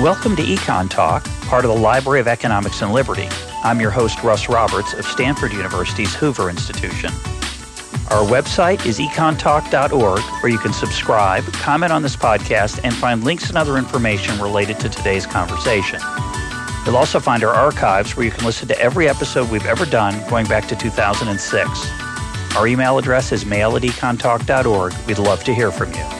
Welcome to Econ Talk, part of the Library of Economics and Liberty. I'm your host, Russ Roberts of Stanford University's Hoover Institution. Our website is econtalk.org, where you can subscribe, comment on this podcast, and find links and other information related to today's conversation. You'll also find our archives where you can listen to every episode we've ever done going back to 2006. Our email address is mail@econtalk.org. We'd love to hear from you.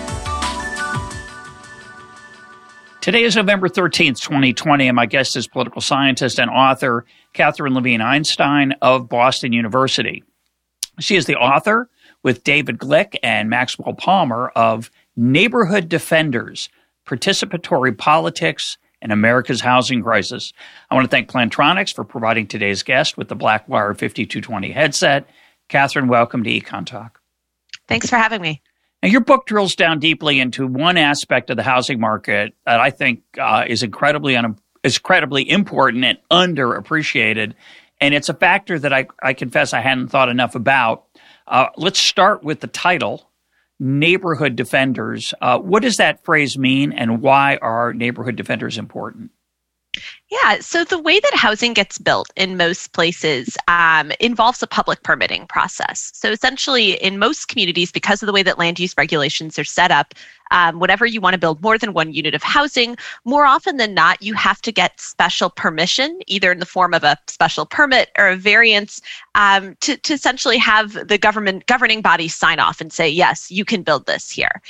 Today is November 13th, 2020, and my guest is political scientist and author Katherine Levine Einstein of Boston University. She is the author, with David Glick and Maxwell Palmer, of Neighborhood Defenders, Participatory Politics and America's Housing Crisis. I want to thank Plantronics for providing today's guest with the Blackwire 5220 headset. Katherine, welcome to Econ Talk. Thanks for having me. Now, your book drills down deeply into one aspect of the housing market that I think is incredibly important and underappreciated, and it's a factor that I confess I hadn't thought enough about. Let's start with the title, Neighborhood Defenders. What does that phrase mean, and why are neighborhood defenders important? Yeah, so the way that housing gets built in most places involves a public permitting process. So essentially, in most communities, because of the way that land use regulations are set up, whenever you want to build more than one unit of housing, more often than not, you have to get special permission, either in the form of a special permit or a variance, to essentially have the governing body sign off and say, yes, you can build this here.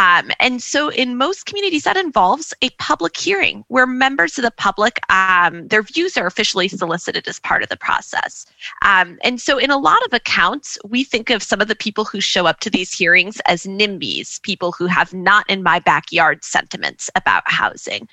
And so in most communities, that involves a public hearing where members of the public, their views are officially solicited as part of the process. And so in a lot of accounts, we think of some of the people who show up to these hearings as NIMBYs, people who have not in my backyard sentiments about housing.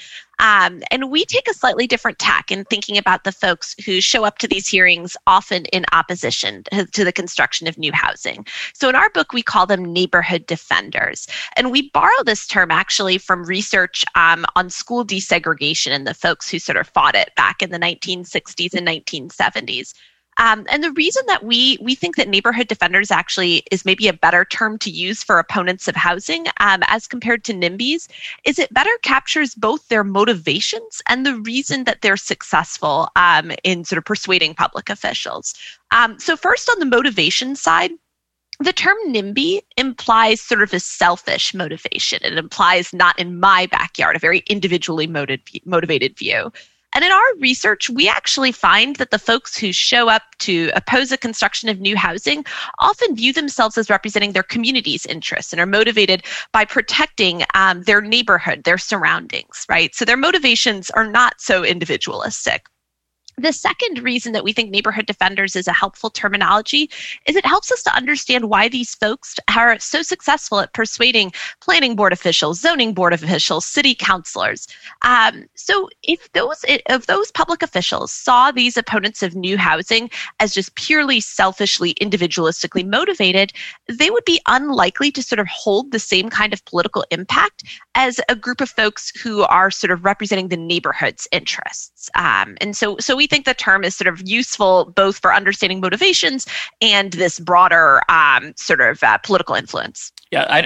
And we take a slightly different tack in thinking about the folks who show up to these hearings often in opposition to the construction of new housing. So in our book, we call them neighborhood defenders. And we borrow this term actually from research on school desegregation and the folks who sort of fought it back in the 1960s and 1970s. And the reason that we think that neighborhood defenders actually is maybe a better term to use for opponents of housing as compared to NIMBYs is it better captures both their motivations and the reason that they're successful in sort of persuading public officials. So first on the motivation side, the term NIMBY implies sort of a selfish motivation. It implies not in my backyard, a very individually motivated view. And in our research, we actually find that the folks who show up to oppose the construction of new housing often view themselves as representing their community's interests and are motivated by protecting their neighborhood, their surroundings, right? So their motivations are not so individualistic. The second reason that we think neighborhood defenders is a helpful terminology is it helps us to understand why these folks are so successful at persuading planning board officials, zoning board officials, city councilors. So if those public officials saw these opponents of new housing as just purely selfishly, individualistically motivated, they would be unlikely to sort of hold the same kind of political impact as a group of folks who are sort of representing the neighborhood's interests. And so we think the term is sort of useful both for understanding motivations and this broader political influence. Yeah,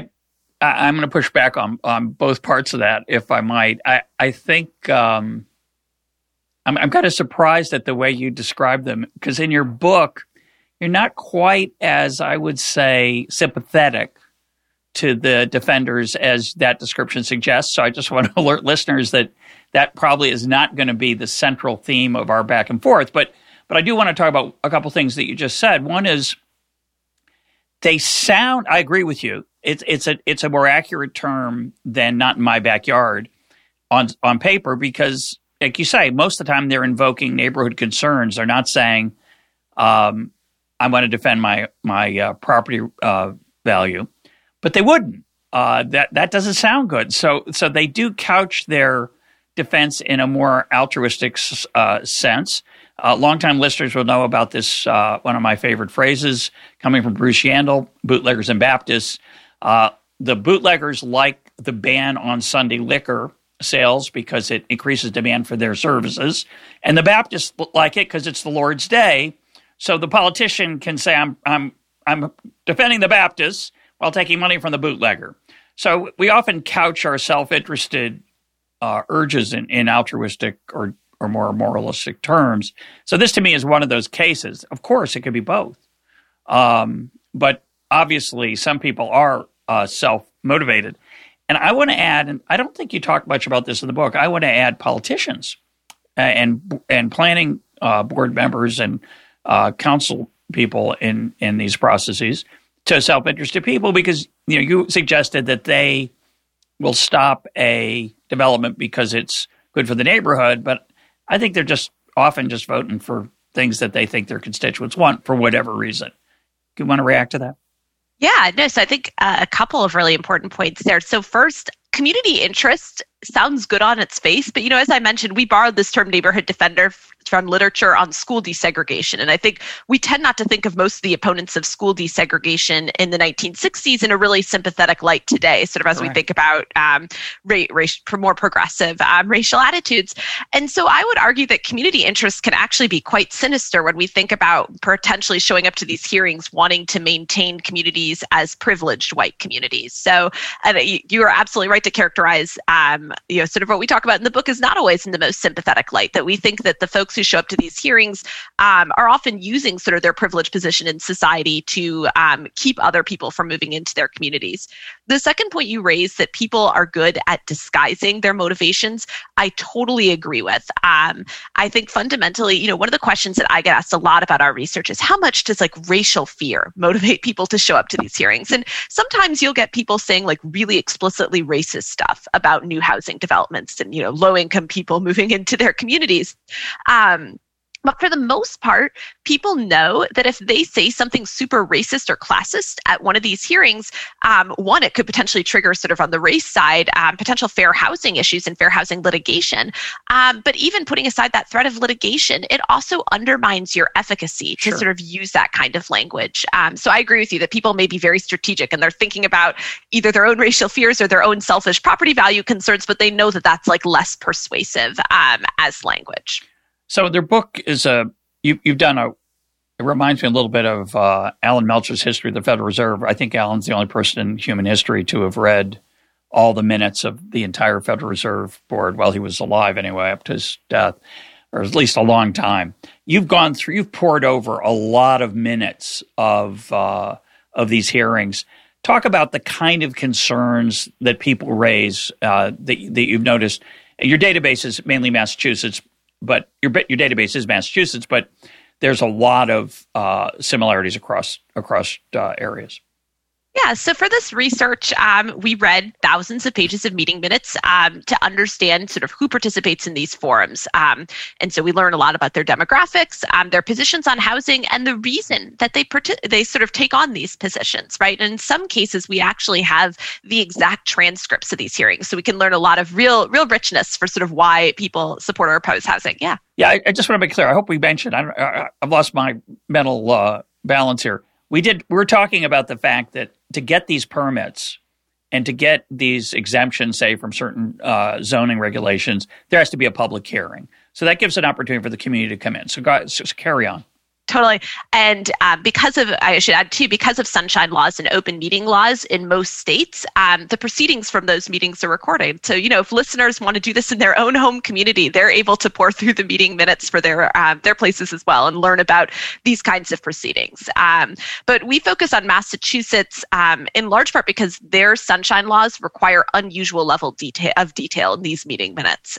I'm going to push back on both parts of that, if I might. I think I'm kind of surprised at the way you describe them, because in your book, you're not quite as, I would say, sympathetic to the defenders as that description suggests. So I just want to alert listeners that probably is not going to be the central theme of our back and forth. But I do want to talk about a couple things that you just said. One is they sound, I agree with you, it's a more accurate term than not in my backyard on paper, because, like you say, most of the time they're invoking neighborhood concerns. They're not saying, I want to defend my property value. But they wouldn't. That doesn't sound good. So they do couch their defense in a more altruistic sense. Longtime listeners will know about this, one of my favorite phrases coming from Bruce Yandle, Bootleggers and Baptists. The bootleggers like the ban on Sunday liquor sales because it increases demand for their services. And the Baptists like it because it's the Lord's Day. So the politician can say, I'm defending the Baptists while taking money from the bootlegger. So we often couch our self-interested urges in altruistic or more moralistic terms. So this to me is one of those cases. Of course, it could be both. But obviously, some people are self-motivated. And I want to add, and I don't think you talk much about this in the book, I want to add politicians and planning board members and council people in these processes to self-interested people, because you suggested that they will stop a development because it's good for the neighborhood, but I think they're just often just voting for things that they think their constituents want for whatever reason. Do you want to react to that? Yeah, no, so I think a couple of really important points there. So first, community interest sounds good on its face, but as I mentioned, we borrowed this term neighborhood defender from literature on school desegregation. And I think we tend not to think of most of the opponents of school desegregation in the 1960s in a really sympathetic light today, sort of as we think about more progressive racial attitudes. And so I would argue that community interest can actually be quite sinister when we think about potentially showing up to these hearings wanting to maintain communities as privileged white communities. So you are absolutely right to characterize sort of what we talk about in the book is not always in the most sympathetic light, that we think that the folks who show up to these hearings are often using sort of their privileged position in society to keep other people from moving into their communities. The second point you raised, that people are good at disguising their motivations, I totally agree with. I think fundamentally, one of the questions that I get asked a lot about our research is how much does racial fear motivate people to show up to these hearings? And sometimes you'll get people saying really explicitly racist stuff about new housing developments and, low-income people moving into their communities. But for the most part, people know that if they say something super racist or classist at one of these hearings, one, it could potentially trigger sort of on the race side, potential fair housing issues and fair housing litigation. But even putting aside that threat of litigation, it also undermines your efficacy to sort of use that kind of language. So I agree with you that people may be very strategic and they're thinking about either their own racial fears or their own selfish property value concerns, but they know that that's less persuasive as language. So their book is you've done it reminds me a little bit of Alan Melcher's History of the Federal Reserve. I think Alan's the only person in human history to have read all the minutes of the entire Federal Reserve Board while he was alive anyway, up to his death, or at least a long time. You've poured over a lot of minutes of these hearings. Talk about the kind of concerns that people raise that you've noticed. Your database is mainly Massachusetts, but your database is Massachusetts, but there's a lot of similarities across areas. Yeah, so for this research, we read thousands of pages of meeting minutes to understand sort of who participates in these forums. And so we learn a lot about their demographics, their positions on housing, and the reason that they sort of take on these positions, right? And in some cases, we actually have the exact transcripts of these hearings. So we can learn a lot of real richness for sort of why people support or oppose housing. Yeah. Yeah, I just want to be clear. I hope we mentioned, I've lost my mental balance here. We were talking about the fact that to get these permits and to get these exemptions, say, from certain zoning regulations, there has to be a public hearing. So that gives an opportunity for the community to come in. So just carry on. Totally. And I should add too, because of sunshine laws and open meeting laws in most states, the proceedings from those meetings are recorded. So, if listeners want to do this in their own home community, they're able to pour through the meeting minutes for their places as well and learn about these kinds of proceedings. But we focus on Massachusetts in large part because their sunshine laws require unusual level of detail in these meeting minutes.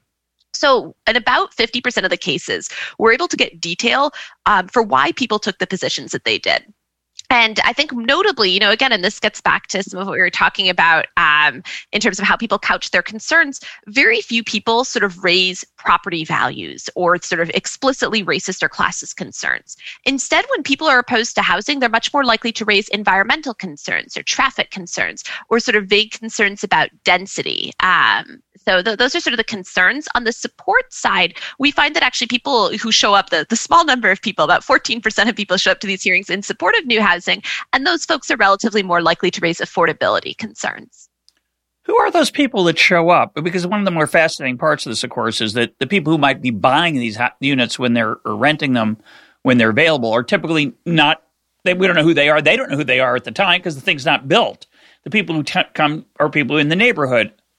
So in about 50% of the cases, we're able to get detail for why people took the positions that they did. And I think notably, again, and this gets back to some of what we were talking about in terms of how people couch their concerns, very few people sort of raise property values or sort of explicitly racist or classist concerns. Instead, when people are opposed to housing, they're much more likely to raise environmental concerns or traffic concerns or sort of vague concerns about density. So those are sort of the concerns. On the support side, we find that actually people who show up, the small number of people, about 14% of people show up to these hearings in support of new housing, and those folks are relatively more likely to raise affordability concerns. Who are those people that show up? Because one of the more fascinating parts of this, of course, is that the people who might be buying these units when or renting them when they're available are typically not, we don't know who they are. They don't know who they are at the time because the thing's not built. The people who come are people in the neighborhood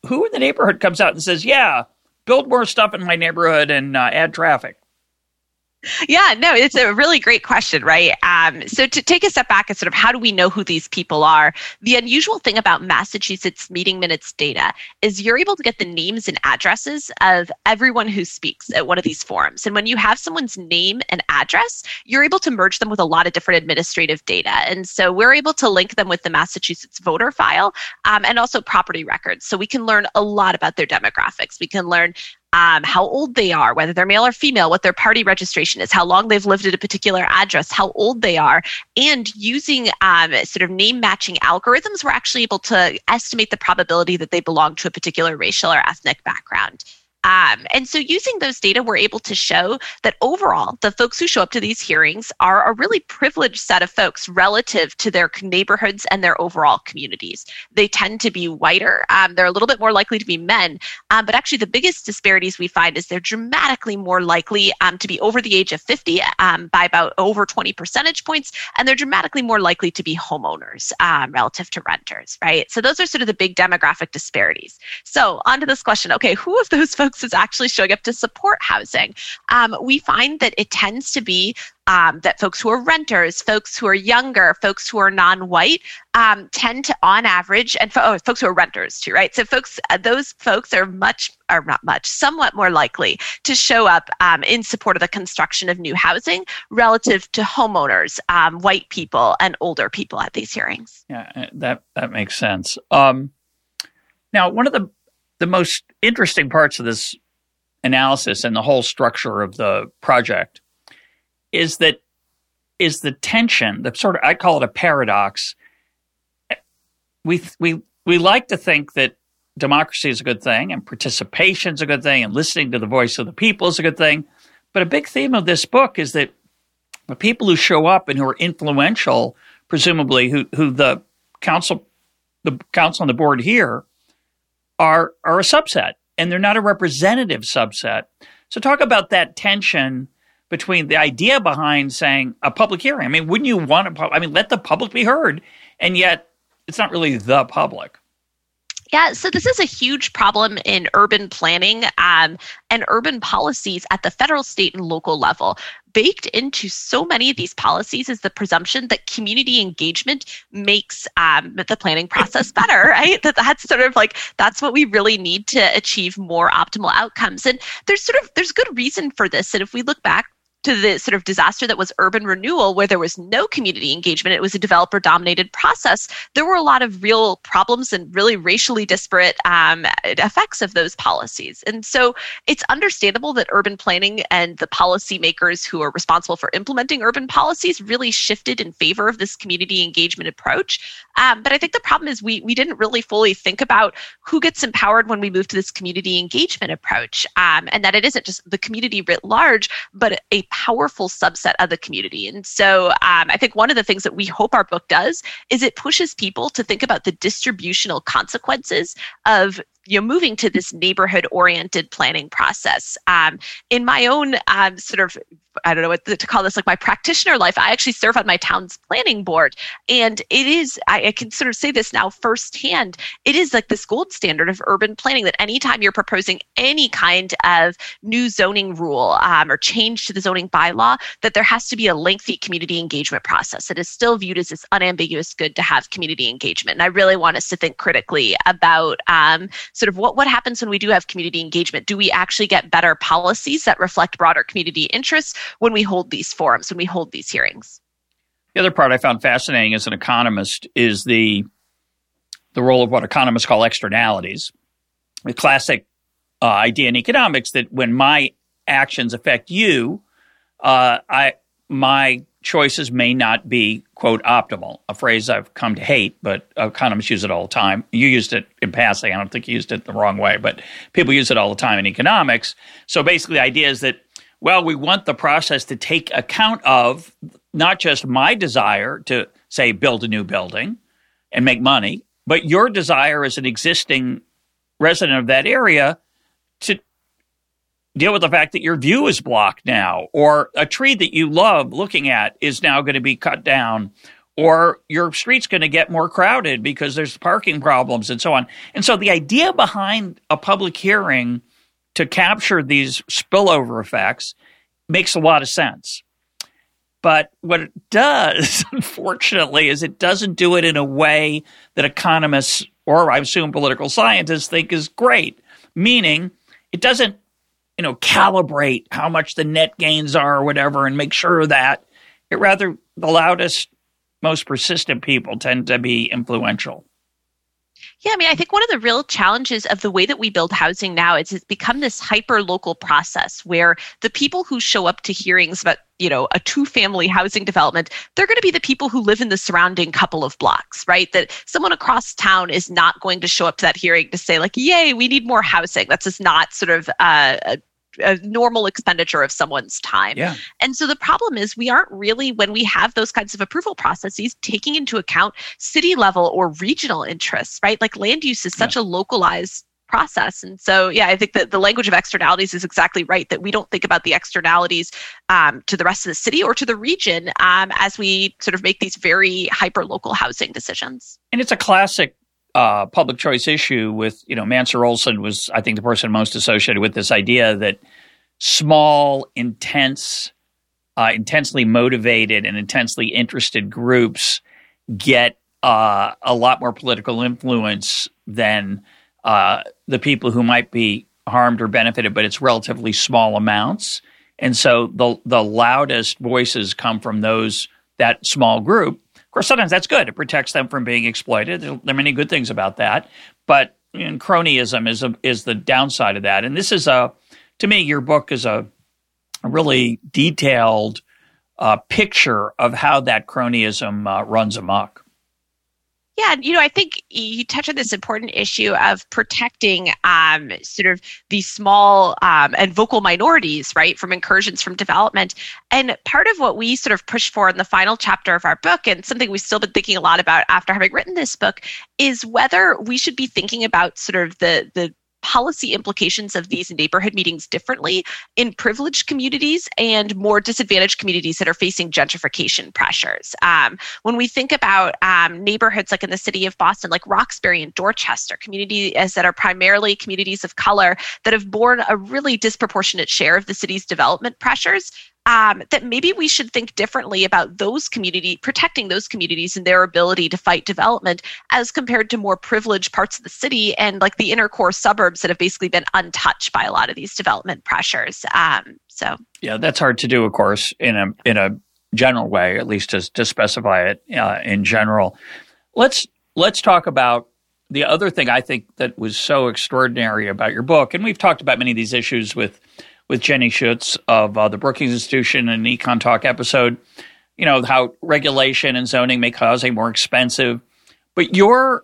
who in the neighborhood comes out and says, yeah, build more stuff in my neighborhood and add traffic? Yeah, no, it's a really great question, right? So to take a step back and sort of how do we know who these people are? The unusual thing about Massachusetts meeting minutes data is you're able to get the names and addresses of everyone who speaks at one of these forums. And when you have someone's name and address, you're able to merge them with a lot of different administrative data. And so we're able to link them with the Massachusetts voter file and also property records. So we can learn a lot about their demographics. We can learn how old they are, whether they're male or female, what their party registration is, how long they've lived at a particular address, how old they are. And using sort of name matching algorithms, we're actually able to estimate the probability that they belong to a particular racial or ethnic background. And so using those data, we're able to show that overall, the folks who show up to these hearings are a really privileged set of folks relative to their neighborhoods and their overall communities. They tend to be whiter. They're a little bit more likely to be men. But actually, the biggest disparities we find is they're dramatically more likely to be over the age of 50 by about over 20 percentage points. And they're dramatically more likely to be homeowners relative to renters, right? So those are sort of the big demographic disparities. So on to this question. Okay, who of those folks is actually showing up to support housing? We find that it tends to be that folks who are renters, folks who are younger, folks who are non-white tend to, on average, and folks who are renters too, right? So those folks are somewhat more likely to show up in support of the construction of new housing relative to homeowners, white people, and older people at these hearings. Yeah, that makes sense. Now, one of the most interesting parts of this analysis and the whole structure of the project is the tension, the sort of, I call it a paradox. We like to think that democracy is a good thing and participation is a good thing and listening to the voice of the people is a good thing. But a big theme of this book is that the people who show up and who are influential, presumably who the council and the board here are a subset, and they're not a representative subset. So talk about that tension between the idea behind saying a public hearing. I mean, wouldn't you want let the public be heard, and yet it's not really the public. Yeah, so this is a huge problem in urban planning and urban policies at the federal, state, and local level. Baked into so many of these policies is the presumption that community engagement makes the planning process better, right? That's what we really need to achieve more optimal outcomes. And there's good reason for this. And if we look back to the sort of disaster that was urban renewal, where there was no community engagement, it was a developer-dominated process, there were a lot of real problems and really racially disparate effects of those policies. And so it's understandable that urban planning and the policymakers who are responsible for implementing urban policies really shifted in favor of this community engagement approach. But I think the problem is we didn't really fully think about who gets empowered when we move to this community engagement approach, and that it isn't just the community writ large, but a powerful subset of the community. And so I think one of the things that we hope our book does is it pushes people to think about the distributional consequences of moving to this neighborhood-oriented planning process. In my own I don't know what to call this, like my practitioner life, I actually serve on my town's planning board. And it is, I can sort of say this now firsthand, it is like this gold standard of urban planning that anytime you're proposing any kind of new zoning rule or change to the zoning bylaw, that there has to be a lengthy community engagement process. It is still viewed as this unambiguous good to have community engagement. And I really want us to think critically about sort of what happens when we do have community engagement. Do we actually get better policies that reflect broader community interests when we hold these forums, when we hold these hearings? The other part I found fascinating as an economist is the role of what economists call externalities. The classic idea in economics that when my actions affect you, my choices may not be, quote, optimal, a phrase I've come to hate, but economists use it all the time. You used it in passing. I don't think you used it the wrong way, but people use it all the time in economics. So basically the idea is that, well, we want the process to take account of not just my desire to, say, build a new building and make money, but your desire as an existing resident of that area to deal with the fact that your view is blocked now, or a tree that you love looking at is now going to be cut down, or your street's going to get more crowded because there's parking problems and so on. And so the idea behind a public hearing to capture these spillover effects makes a lot of sense. But what it does, unfortunately, is it doesn't do it in a way that economists, or I assume political scientists, think is great. Meaning, it doesn't, calibrate how much the net gains are or whatever and make sure that it rather, the loudest, most persistent people tend to be influential. Yeah, I think one of the real challenges of the way that we build housing now is it's become this hyper-local process where the people who show up to hearings about, a two-family housing development, they're going to be the people who live in the surrounding couple of blocks, right? That someone across town is not going to show up to that hearing to say like, yay, we need more housing. That's just not sort of a normal expenditure of someone's time. Yeah. And so the problem is we aren't really, when we have those kinds of approval processes, taking into account city level or regional interests, right? Like land use is such a localized process. And so, I think that the language of externalities is exactly right, that we don't think about the externalities to the rest of the city or to the region as we sort of make these very hyper-local housing decisions. And it's a classic public choice issue with, Mansur Olson was, I think, the person most associated with this idea that small, intensely motivated and intensely interested groups get a lot more political influence than the people who might be harmed or benefited, but it's relatively small amounts. And so the loudest voices come from that small group. Of course, sometimes that's good. It protects them from being exploited. There are many good things about that. But cronyism is the downside of that. And this is to me, your book is a really detailed picture of how that cronyism runs amok. Yeah, I think you touch on this important issue of protecting sort of these small and vocal minorities, right, from incursions from development. And part of what we sort of push for in the final chapter of our book, and something we've still been thinking a lot about after having written this book, is whether we should be thinking about sort of the policy implications of these neighborhood meetings differently in privileged communities and more disadvantaged communities that are facing gentrification pressures. When we think about neighborhoods like in the city of Boston, like Roxbury and Dorchester, communities that are primarily communities of color that have borne a really disproportionate share of the city's development pressures, that maybe we should think differently about protecting those communities and their ability to fight development as compared to more privileged parts of the city and like the inner core suburbs that have basically been untouched by a lot of these development pressures. Yeah, that's hard to do, of course, in a general way, at least to specify it in general. Let's talk about the other thing I think that was so extraordinary about your book, and we've talked about many of these issues with Jenny Schuetz of the Brookings Institution in an Econ Talk episode, how regulation and zoning make housing more expensive. But your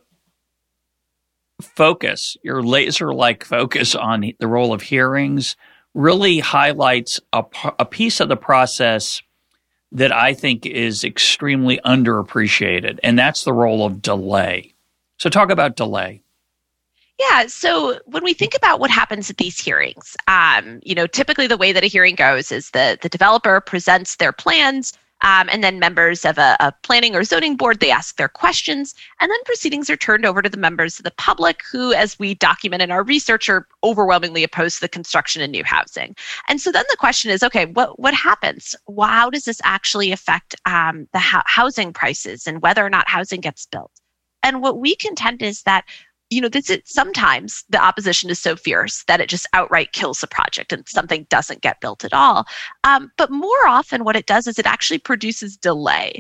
focus, your laser-like focus on the role of hearings really highlights a piece of the process that I think is extremely underappreciated, and that's the role of delay. So talk about delay. Yeah. So when we think about what happens at these hearings, typically the way that a hearing goes is the developer presents their plans, and then members of a planning or zoning board, they ask their questions, and then proceedings are turned over to the members of the public who, as we document in our research, are overwhelmingly opposed to the construction of new housing. And so then the question is, okay, what happens? How does this actually affect the housing prices and whether or not housing gets built? And what we contend is that sometimes the opposition is so fierce that it just outright kills the project and something doesn't get built at all. But more often what it does is it actually produces delay.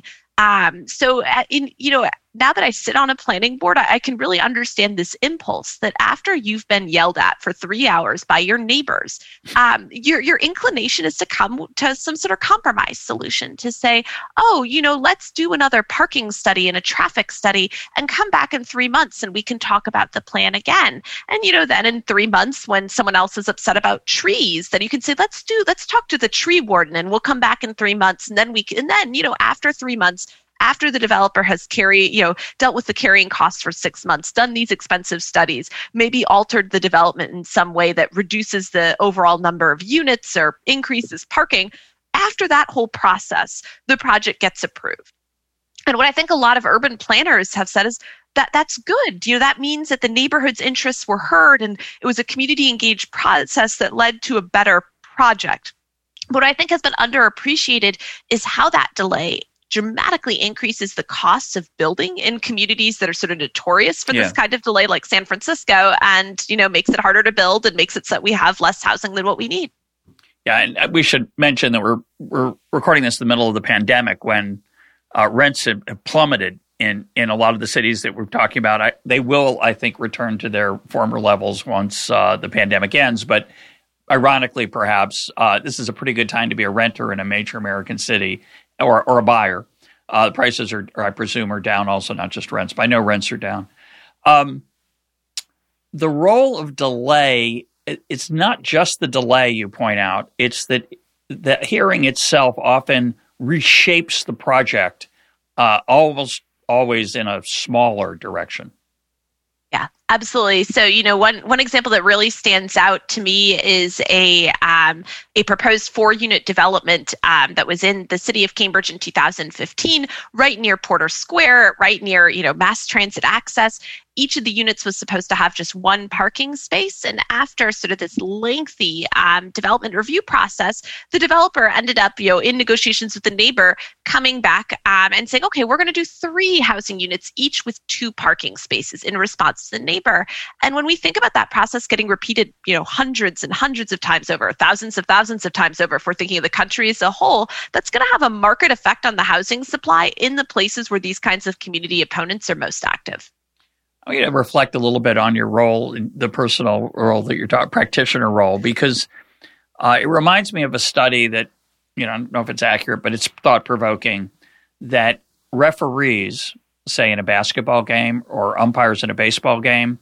Now that I sit on a planning board, I can really understand this impulse that after you've been yelled at for 3 hours by your neighbors, your inclination is to come to some sort of compromise solution to say, let's do another parking study and a traffic study and come back in 3 months and we can talk about the plan again. And, then in 3 months when someone else is upset about trees, then you can say, let's talk to the tree warden and we'll come back in 3 months. And then after 3 months, after the developer has dealt with the carrying costs for 6 months, done these expensive studies, maybe altered the development in some way that reduces the overall number of units or increases parking, after that whole process, the project gets approved. And what I think a lot of urban planners have said is that that's good. That means that the neighborhood's interests were heard and it was a community engaged process that led to a better project. What I think has been underappreciated is how that delay dramatically increases the costs of building in communities that are sort of notorious for this kind of delay, like San Francisco, and makes it harder to build and makes it so that we have less housing than what we need. Yeah, and we should mention that we're recording this in the middle of the pandemic when rents have plummeted in a lot of the cities that we're talking about. They will, I think, return to their former levels once the pandemic ends. But ironically, perhaps, this is a pretty good time to be a renter in a major American city or a buyer. The prices are, I presume, are down also, not just rents, but I know rents are down. The role of delay, it's not just the delay you point out. It's that the hearing itself often reshapes the project almost always in a smaller direction. Yeah, absolutely. So, one example that really stands out to me is a proposed 4-unit development that was in the city of Cambridge in 2015, right near Porter Square, right near, mass transit access. Each of the units was supposed to have just one parking space. And after sort of this lengthy development review process, the developer ended up, in negotiations with the neighbor, coming back and saying, okay, we're going to do 3 housing units, each with 2 parking spaces in response to the neighbor. And when we think about that process getting repeated, hundreds and hundreds of times over, thousands of times over, if we're thinking of the country as a whole, that's going to have a market effect on the housing supply in the places where these kinds of community opponents are most active. I want you to reflect a little bit on your role, in the personal role that you're talking, practitioner role, because it reminds me of a study that, I don't know if it's accurate, but it's thought-provoking, that referees, say in a basketball game or umpires in a baseball game,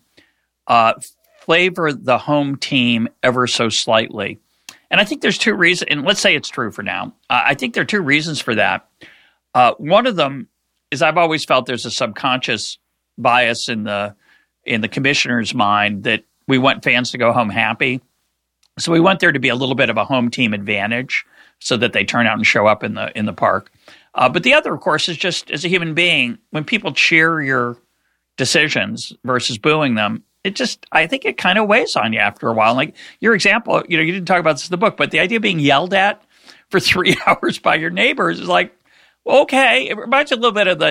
flavor the home team ever so slightly. And I think there's 2 reasons, and let's say it's true for now. I think there are 2 reasons for that. One of them is I've always felt there's a subconscious bias in the commissioner's mind that we want fans to go home happy. So we want there to be a little bit of a home team advantage so that they turn out and show up in the park. But the other, of course, is just as a human being, when people cheer your decisions versus booing them, I think it kind of weighs on you after a while. Like your example, you didn't talk about this in the book, but the idea of being yelled at for 3 hours by your neighbors is like, well, okay. It reminds you a little bit of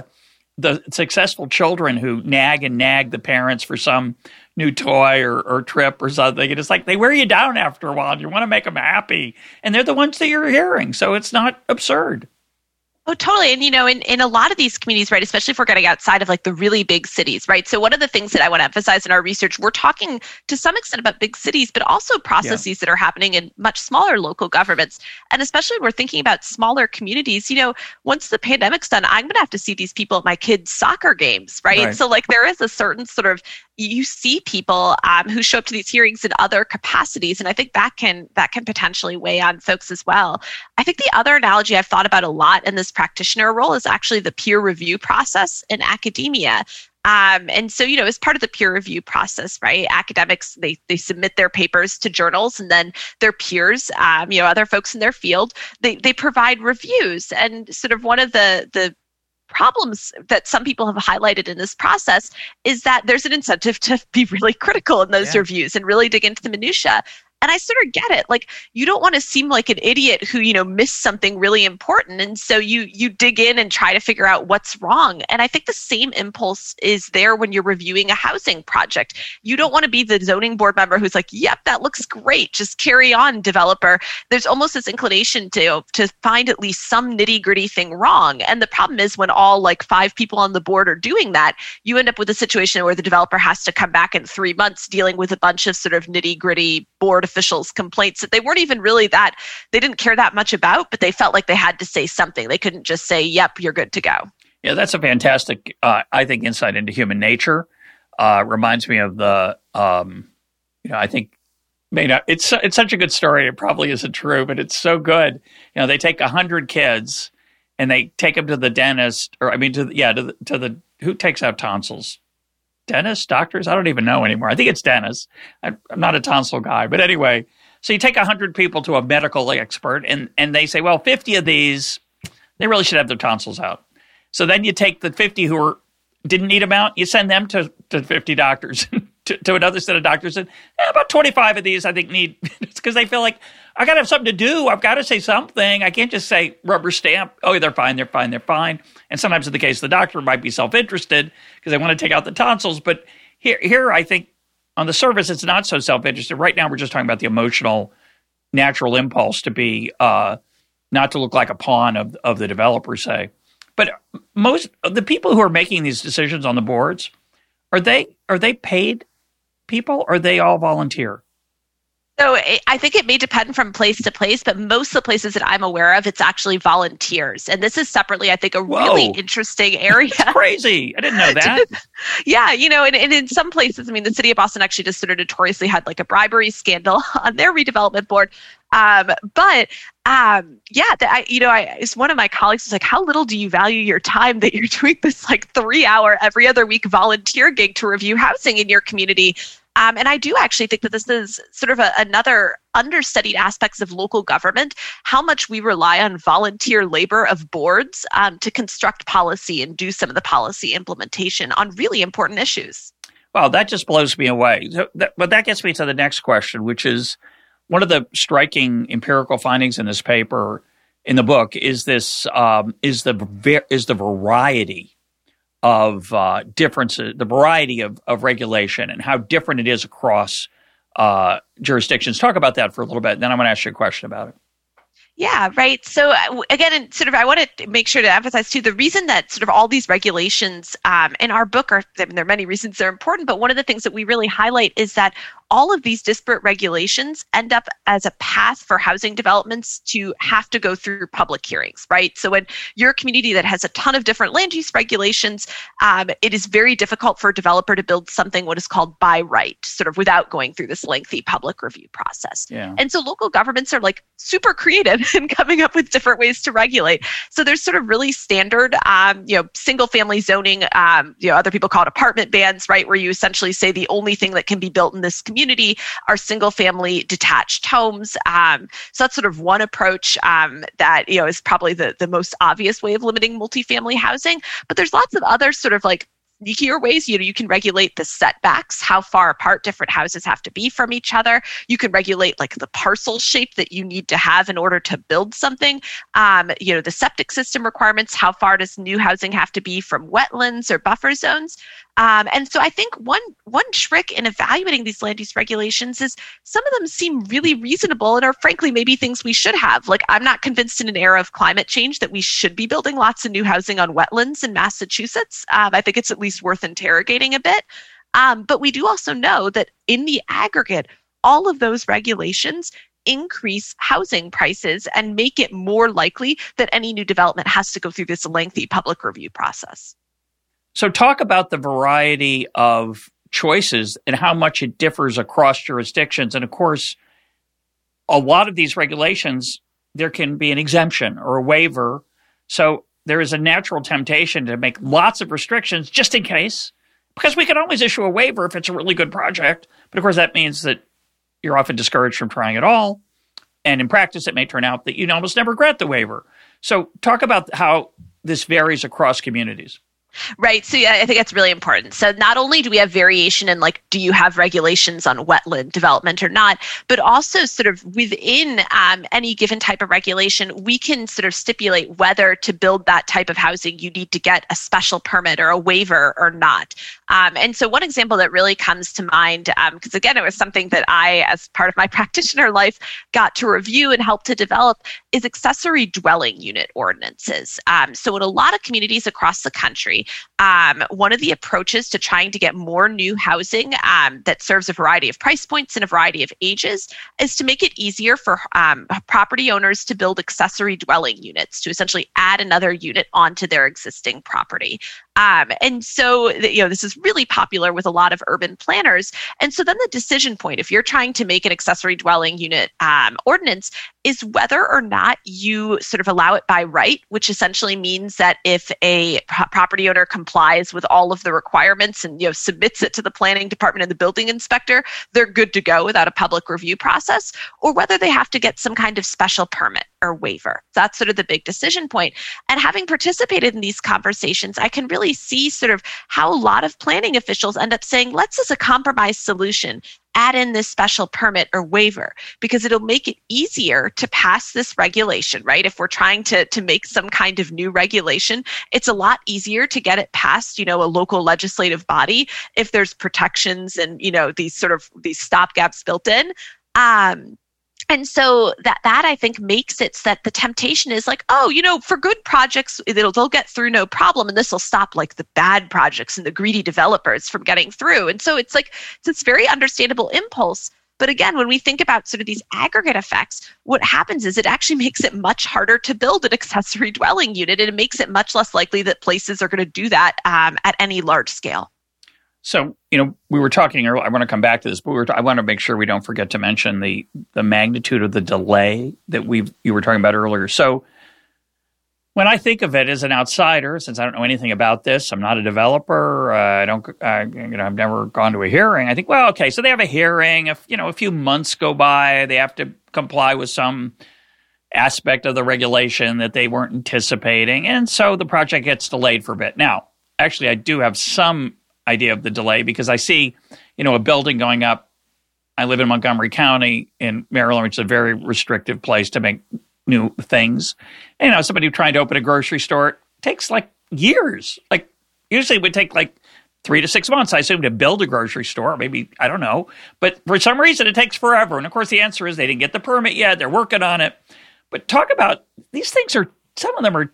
the successful children who nag the parents for some new toy or trip or something. And it's like they wear you down after a while and you want to make them happy. And they're the ones that you're hearing. So it's not absurd. Oh, totally. And, in a lot of these communities, right, especially if we're getting outside of like the really big cities, right? So one of the things that I want to emphasize in our research, we're talking to some extent about big cities, but also processes that are happening in much smaller local governments. And especially when we're thinking about smaller communities, once the pandemic's done, I'm going to have to see these people at my kids' soccer games, right? So like there is a certain sort of, you see people who show up to these hearings in other capacities. And I think that can potentially weigh on folks as well. I think the other analogy I've thought about a lot in this practitioner role is actually the peer review process in academia. And so, as part of the peer review process, right, academics, they submit their papers to journals and then their peers, other folks in their field, they provide reviews. And sort of one of the problems that some people have highlighted in this process is that there's an incentive to be really critical in those reviews and really dig into the minutia. And I sort of get it. Like, you don't want to seem like an idiot who, missed something really important. And so you dig in and try to figure out what's wrong. And I think the same impulse is there when you're reviewing a housing project. You don't want to be the zoning board member who's like, yep, that looks great. Just carry on, developer. There's almost this inclination to find at least some nitty gritty thing wrong. And the problem is when all like 5 people on the board are doing that, you end up with a situation where the developer has to come back in 3 months dealing with a bunch of sort of nitty gritty board officials' complaints that they weren't even really they didn't care that much about, but they felt like they had to say something. They couldn't just say, yep, you're good to go. Yeah, that's a fantastic, I think, insight into human nature. Reminds me of the, I think, it's such a good story. It probably isn't true, but it's so good. They take 100 kids and they take them to the dentist, to the who takes out tonsils? Dentists, doctors? I don't even know anymore. I think it's dentists. I'm not a tonsil guy. But anyway, so you take 100 people to a medical expert and they say, well, 50 of these, they really should have their tonsils out. So then you take the 50 who didn't need them out, you send them to 50 doctors, to another set of doctors. And about 25 of these I think need, it's because they feel like, I got to have something to do. I've got to say something. I can't just say rubber stamp. Oh, they're fine. And sometimes in the case of the doctor, might be self-interested because they want to take out the tonsils. But here, I think on the surface, it's not so self-interested. Right now, we're just talking about the emotional, natural impulse to be, not to look like a pawn of the developer, say. But most of the people who are making these decisions on the boards, are they paid people or are they all volunteer? So I think it may depend from place to place, but most of the places that I'm aware of, it's actually volunteers. And this is separately, I think, a really interesting area. That's crazy. I didn't know that. Yeah, and in some places, I mean, the city of Boston actually just sort of notoriously had like a bribery scandal on their redevelopment board. One of my colleagues was like, how little do you value your time that you're doing this like 3-hour every other week volunteer gig to review housing in your community? And I do actually think that this is sort of another understudied aspects of local government, how much we rely on volunteer labor of boards to construct policy and do some of the policy implementation on really important issues. Well, that just blows me away. But that gets me to the next question, which is one of the striking empirical findings in this paper, in the book, is the variety of differences, the variety of regulation and how different it is across jurisdictions. Talk about that for a little bit, then I'm going to ask you a question about it. Yeah, right. So again, and sort of I want to make sure to emphasize too, the reason that sort of all these regulations in our book there are many reasons they're important, but one of the things that we really highlight is that all of these disparate regulations end up as a path for housing developments to have to go through public hearings, right? So when you're a community that has a ton of different land use regulations, it is very difficult for a developer to build something what is called by right, sort of without going through this lengthy public review process. Yeah. And so local governments are like super creative in coming up with different ways to regulate. So there's sort of really standard, single family zoning, other people call it apartment bans, right? Where you essentially say the only thing that can be built in this community are single family detached homes. So that's sort of one approach that, is probably the most obvious way of limiting multifamily housing. But there's lots of other sort of like sneakier ways. You can regulate the setbacks, how far apart different houses have to be from each other. You can regulate like the parcel shape that you need to have in order to build something. The septic system requirements, how far does new housing have to be from wetlands or buffer zones? And so I think one trick in evaluating these land use regulations is some of them seem really reasonable and are frankly maybe things we should have. Like I'm not convinced in an era of climate change that we should be building lots of new housing on wetlands in Massachusetts. I think it's at least worth interrogating a bit. But we do also know that in the aggregate, all of those regulations increase housing prices and make it more likely that any new development has to go through this lengthy public review process. So talk about the variety of choices and how much it differs across jurisdictions. And of course, a lot of these regulations, there can be an exemption or a waiver. So there is a natural temptation to make lots of restrictions just in case, because we can always issue a waiver if it's a really good project. But of course, that means that you're often discouraged from trying at all. And in practice, it may turn out that you almost never grant the waiver. So talk about how this varies across communities. Right. So yeah, I think that's really important. So not only do we have variation in like, do you have regulations on wetland development or not, but also sort of within any given type of regulation, we can sort of stipulate whether to build that type of housing, you need to get a special permit or a waiver or not. And so one example that really comes to mind, because again, it was something that I, as part of my practitioner life, got to review and help to develop, is accessory dwelling unit ordinances. So in a lot of communities across the country, one of the approaches to trying to get more new housing that serves a variety of price points and a variety of ages is to make it easier for property owners to build accessory dwelling units, to essentially add another unit onto their existing property. And so, this is really popular with a lot of urban planners. And so then the decision point, if you're trying to make an accessory dwelling unit ordinance, is whether or not you sort of allow it by right, which essentially means that if a property owner complies with all of the requirements and submits it to the planning department and the building inspector, they're good to go without a public review process, or whether they have to get some kind of special permit or waiver. That's sort of the big decision point. And having participated in these conversations, I can really see sort of how a lot of planning officials end up saying, let's, as a compromise solution, add in this special permit or waiver, because it'll make it easier to pass this regulation, right? If we're trying to make some kind of new regulation, it's a lot easier to get it passed, a local legislative body if there's protections and, these stopgaps built in. And so that I think makes it so that the temptation is like, for good projects, they'll get through no problem. And this will stop like the bad projects and the greedy developers from getting through. And so it's this very understandable impulse. But again, when we think about sort of these aggregate effects, what happens is it actually makes it much harder to build an accessory dwelling unit. And it makes it much less likely that places are going to do that at any large scale. So, we were talking earlier, I want to come back to this, but I want to make sure we don't forget to mention the magnitude of the delay that you were talking about earlier. So when I think of it as an outsider, since I don't know anything about this, I'm not a developer, I've never gone to a hearing. I think, well, okay, so they have a hearing, a few months go by, they have to comply with some aspect of the regulation that they weren't anticipating, and so the project gets delayed for a bit. Now, actually, I do have some idea of the delay because I see, a building going up. I live in Montgomery County in Maryland, which is a very restrictive place to make new things. And, somebody trying to open a grocery store takes like years. Like usually it would take like 3 to 6 months, I assume, to build a grocery store. Maybe, I don't know. But for some reason, it takes forever. And of course, the answer is they didn't get the permit yet. They're working on it. But talk about these things some of them are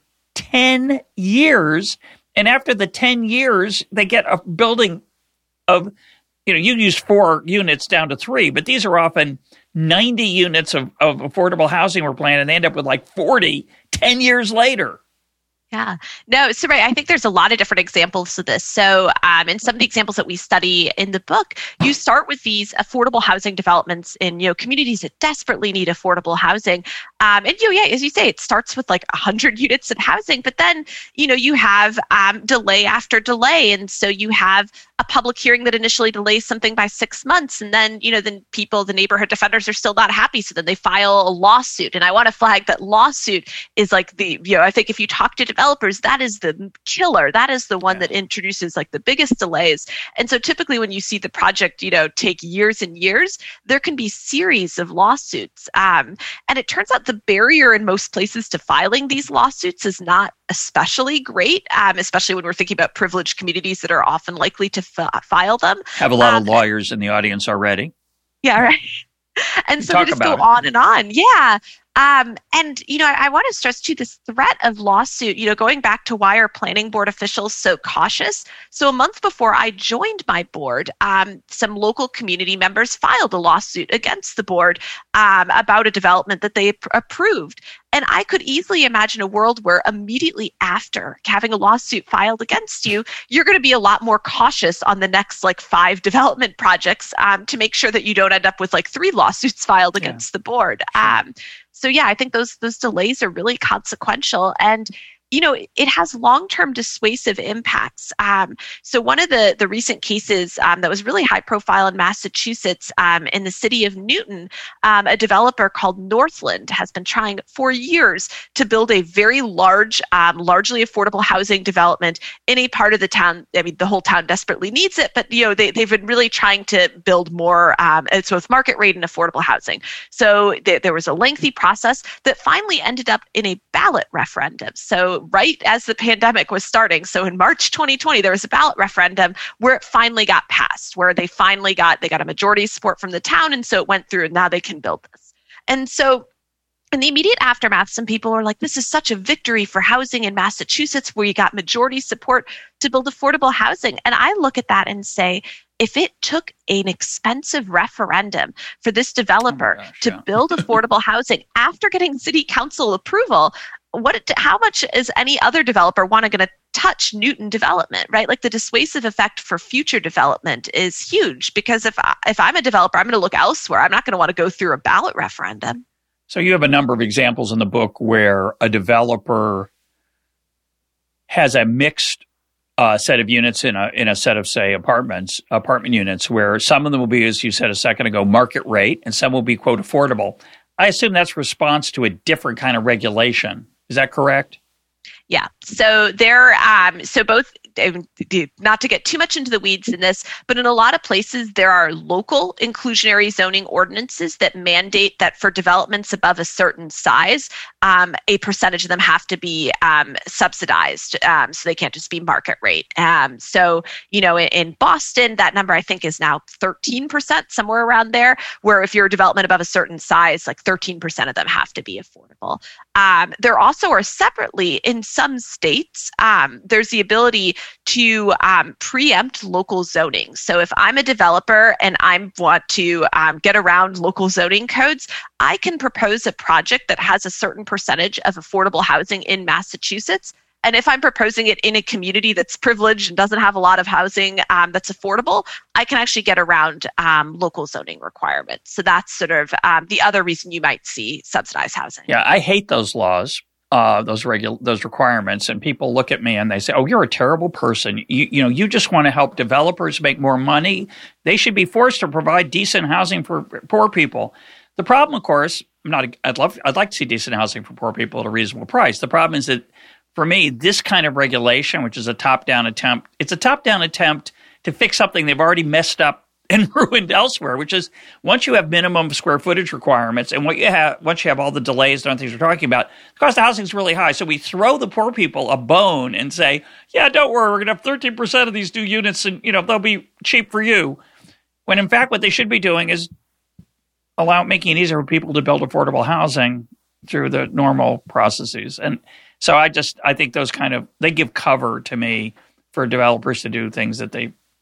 10 years. And after the 10 years, they get a building of, you use 4 units down to 3, but these are often 90 units of affordable housing we're planning, and they end up with like 40 10 years later. Yeah. No, so right. I think there's a lot of different examples of this. So in some of the examples that we study in the book, you start with these affordable housing developments in, communities that desperately need affordable housing. And, as you say, it starts with like 100 units of housing, but then, you have delay after delay. And so you have a public hearing that initially delays something by 6 months. And then, the neighborhood defenders are still not happy. So then they file a lawsuit. And I want to flag that lawsuit is like I think if you talk to developers, that is the killer. That is the one that introduces like the biggest delays. And so typically when you see the project, take years and years, there can be series of lawsuits. And it turns out the barrier in most places to filing these lawsuits is not especially great, especially when we're thinking about privileged communities that are often likely to file them. Have a lot of lawyers in the audience already. Yeah, right. And so we just go on and on. Yeah. And, I want to stress too, this threat of lawsuit, going back to why are planning board officials so cautious? So a month before I joined my board, some local community members filed a lawsuit against the board about a development that they approved. And I could easily imagine a world where immediately after having a lawsuit filed against you, you're going to be a lot more cautious on the next 5 development projects to make sure that you don't end up with 3 lawsuits filed against the board. So I think those delays are really consequential, and it has long-term dissuasive impacts. So one of the recent cases that was really high profile in Massachusetts, in the city of Newton, a developer called Northland has been trying for years to build a very large, largely affordable housing development in a part of the town. I mean, the whole town desperately needs it, but they've been really trying to build more, it's both market rate and affordable housing. So there was a lengthy process that finally ended up in a ballot referendum. So right as the pandemic was starting, so in March 2020, there was a ballot referendum where it finally got passed, where they got a majority support from the town, and so it went through, and now they can build this. And so in the immediate aftermath, some people were like, this is such a victory for housing in Massachusetts where you got majority support to build affordable housing. And I look at that and say, if it took an expensive referendum for this developer to build affordable housing after getting city council approval, how much is any other developer going to touch Newton development, right? Like the dissuasive effect for future development is huge, because if I'm a developer, I'm going to look elsewhere. I'm not going to want to go through a ballot referendum. So you have a number of examples in the book where a developer has a mixed set of units in a set of, say, apartment units, where some of them will be, as you said a second ago, market rate, and some will be, quote, affordable. I assume that's response to a different kind of regulation. Is that correct? Yeah. So so both, not to get too much into the weeds in this, but in a lot of places there are local inclusionary zoning ordinances that mandate that for developments above a certain size, a percentage of them have to be subsidized, so they can't just be market rate. So, in Boston, that number I think is now 13%, somewhere around there, where if you're a development above a certain size, like 13% of them have to be affordable. There also are separately, in some states, there's the ability to preempt local zoning. So if I'm a developer and I want to get around local zoning codes, I can propose a project that has a certain percentage of affordable housing in Massachusetts. And if I'm proposing it in a community that's privileged and doesn't have a lot of housing that's affordable, I can actually get around local zoning requirements. So that's sort of the other reason you might see subsidized housing. Yeah, I hate those laws, those requirements, and people look at me and they say, "Oh, you're a terrible person. You just want to help developers make more money. They should be forced to provide decent housing for poor people." The problem, of course, I'd like to see decent housing for poor people at a reasonable price. The problem is that, for me, this kind of regulation, which is a top-down attempt, it's a top-down attempt to fix something they've already messed up and ruined elsewhere, which is once you have minimum square footage requirements and once you have all the delays and other things we're talking about, the cost of housing is really high. So we throw the poor people a bone and say, yeah, don't worry, we're going to have 13% of these new units and, they'll be cheap for you. When in fact, what they should be doing is making it easier for people to build affordable housing through the normal processes. And so I think those they give cover to me for developers to do things that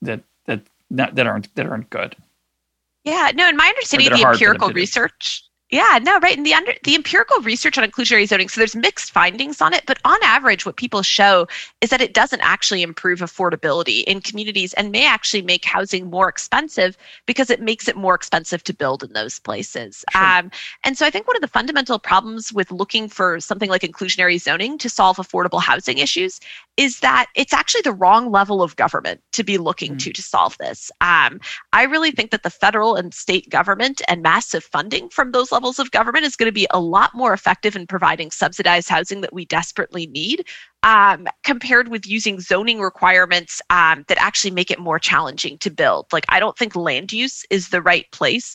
aren't good. Yeah, no, in my understanding of the empirical research. Yeah, no, right. And the empirical research on inclusionary zoning, so there's mixed findings on it, but on average, what people show is that it doesn't actually improve affordability in communities and may actually make housing more expensive because it makes it more expensive to build in those places. Sure. And so I think one of the fundamental problems with looking for something like inclusionary zoning to solve affordable housing issues is that it's actually the wrong level of government to be looking to solve this. I really think that the federal and state government and massive funding from those levels of government is going to be a lot more effective in providing subsidized housing that we desperately need, compared with using zoning requirements that actually make it more challenging to build. Like, I don't think land use is the right place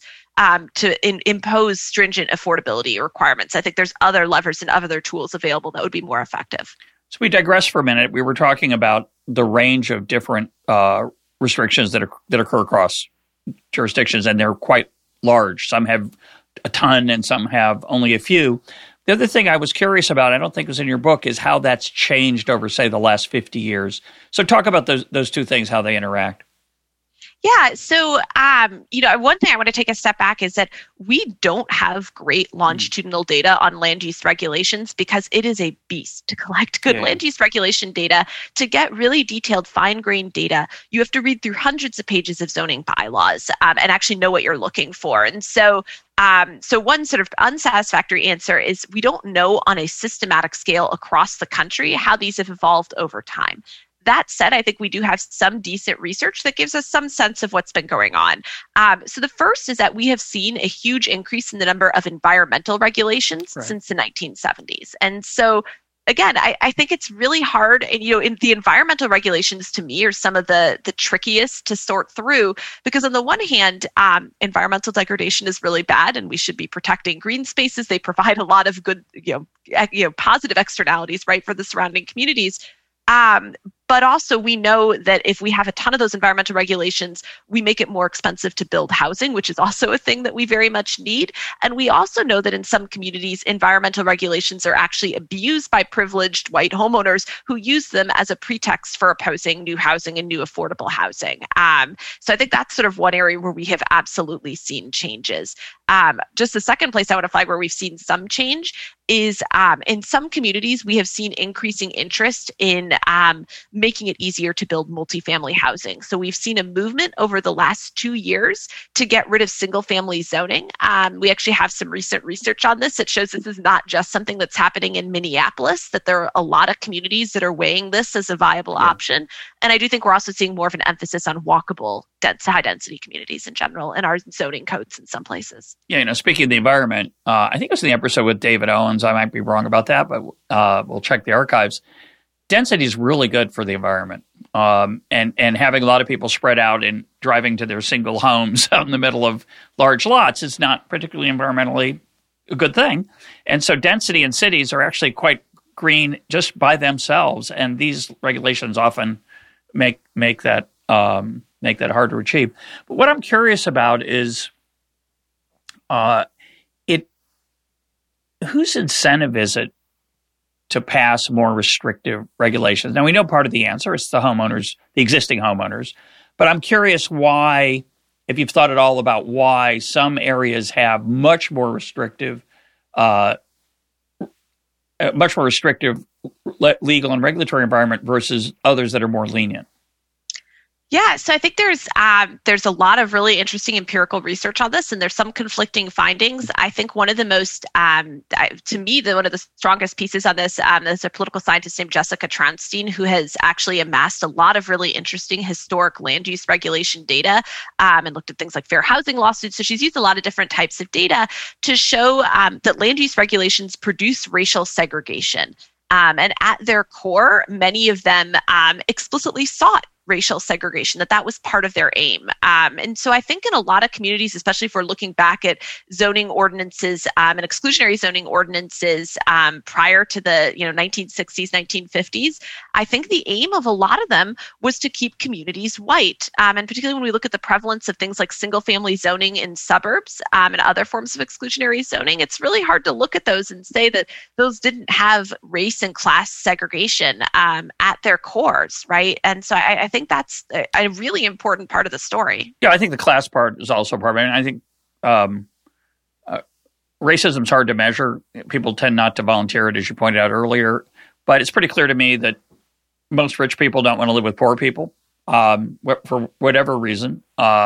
to impose stringent affordability requirements. I think there's other levers and other tools available that would be more effective. So we digress for a minute. We were talking about the range of different restrictions that occur across jurisdictions, and they're quite large. Some have a ton and some have only a few. The other thing I was curious about, I don't think it was in your book, is how that's changed over, say, the last 50 years. So talk about those two things, how they interact. Yeah. So, one thing I want to take a step back is that we don't have great longitudinal data on land use regulations because it is a beast to collect good land use regulation data. To get really detailed, fine-grained data, you have to read through hundreds of pages of zoning bylaws and actually know what you're looking for. And so one sort of unsatisfactory answer is we don't know on a systematic scale across the country how these have evolved over time. That said, I think we do have some decent research that gives us some sense of what's been going on. So the first is that we have seen a huge increase in the number of environmental regulations since the 1970s. And so, again, I think it's really hard. And, in the environmental regulations, to me, are some of the trickiest to sort through because, on the one hand, environmental degradation is really bad, and we should be protecting green spaces. They provide a lot of good, positive externalities, right, for the surrounding communities. But also we know that if we have a ton of those environmental regulations, we make it more expensive to build housing, which is also a thing that we very much need. And we also know that in some communities, environmental regulations are actually abused by privileged white homeowners who use them as a pretext for opposing new housing and new affordable housing. So I think that's sort of one area where we have absolutely seen changes. Just the second place I want to flag where we've seen some change is in some communities, we have seen increasing interest in making it easier to build multifamily housing. So we've seen a movement over the last 2 years to get rid of single family zoning. We actually have some recent research on this that shows this is not just something that's happening in Minneapolis, that there are a lot of communities that are weighing this as a viable option. And I do think we're also seeing more of an emphasis on walkable, high density communities in general in our zoning codes in some places. Yeah, speaking of the environment, I think it was in the episode with David Owens. I might be wrong about that, but we'll check the archives. Density is really good for the environment, and having a lot of people spread out and driving to their single homes out in the middle of large lots is not particularly environmentally a good thing. And so density in cities are actually quite green just by themselves, and these regulations often make that hard to achieve. But what I'm curious about is whose incentive is it to pass more restrictive regulations? Now, we know part of the answer is the homeowners, the existing homeowners, but I'm curious why, if you've thought at all about why some areas have much more restrictive legal and regulatory environment versus others that are more lenient. Yeah, so I think there's a lot of really interesting empirical research on this, and there's some conflicting findings. I think one of the most, to me, one of the strongest pieces on this is a political scientist named Jessica Tronstein, who has actually amassed a lot of really interesting historic land use regulation data and looked at things like fair housing lawsuits. So she's used a lot of different types of data to show that land use regulations produce racial segregation. And at their core, many of them explicitly sought racial segregation, that was part of their aim. And so I think in a lot of communities, especially if we're looking back at zoning ordinances and exclusionary zoning ordinances prior to the 1960s, 1950s, I think the aim of a lot of them was to keep communities white. And particularly when we look at the prevalence of things like single family zoning in suburbs and other forms of exclusionary zoning, it's really hard to look at those and say that those didn't have race and class segregation at their cores, right? And so I think that's a really important part of the story. Yeah, I think the class part is also part of it. I think racism is hard to measure. People tend not to volunteer it, as you pointed out earlier. But it's pretty clear to me that most rich people don't want to live with poor people for whatever reason.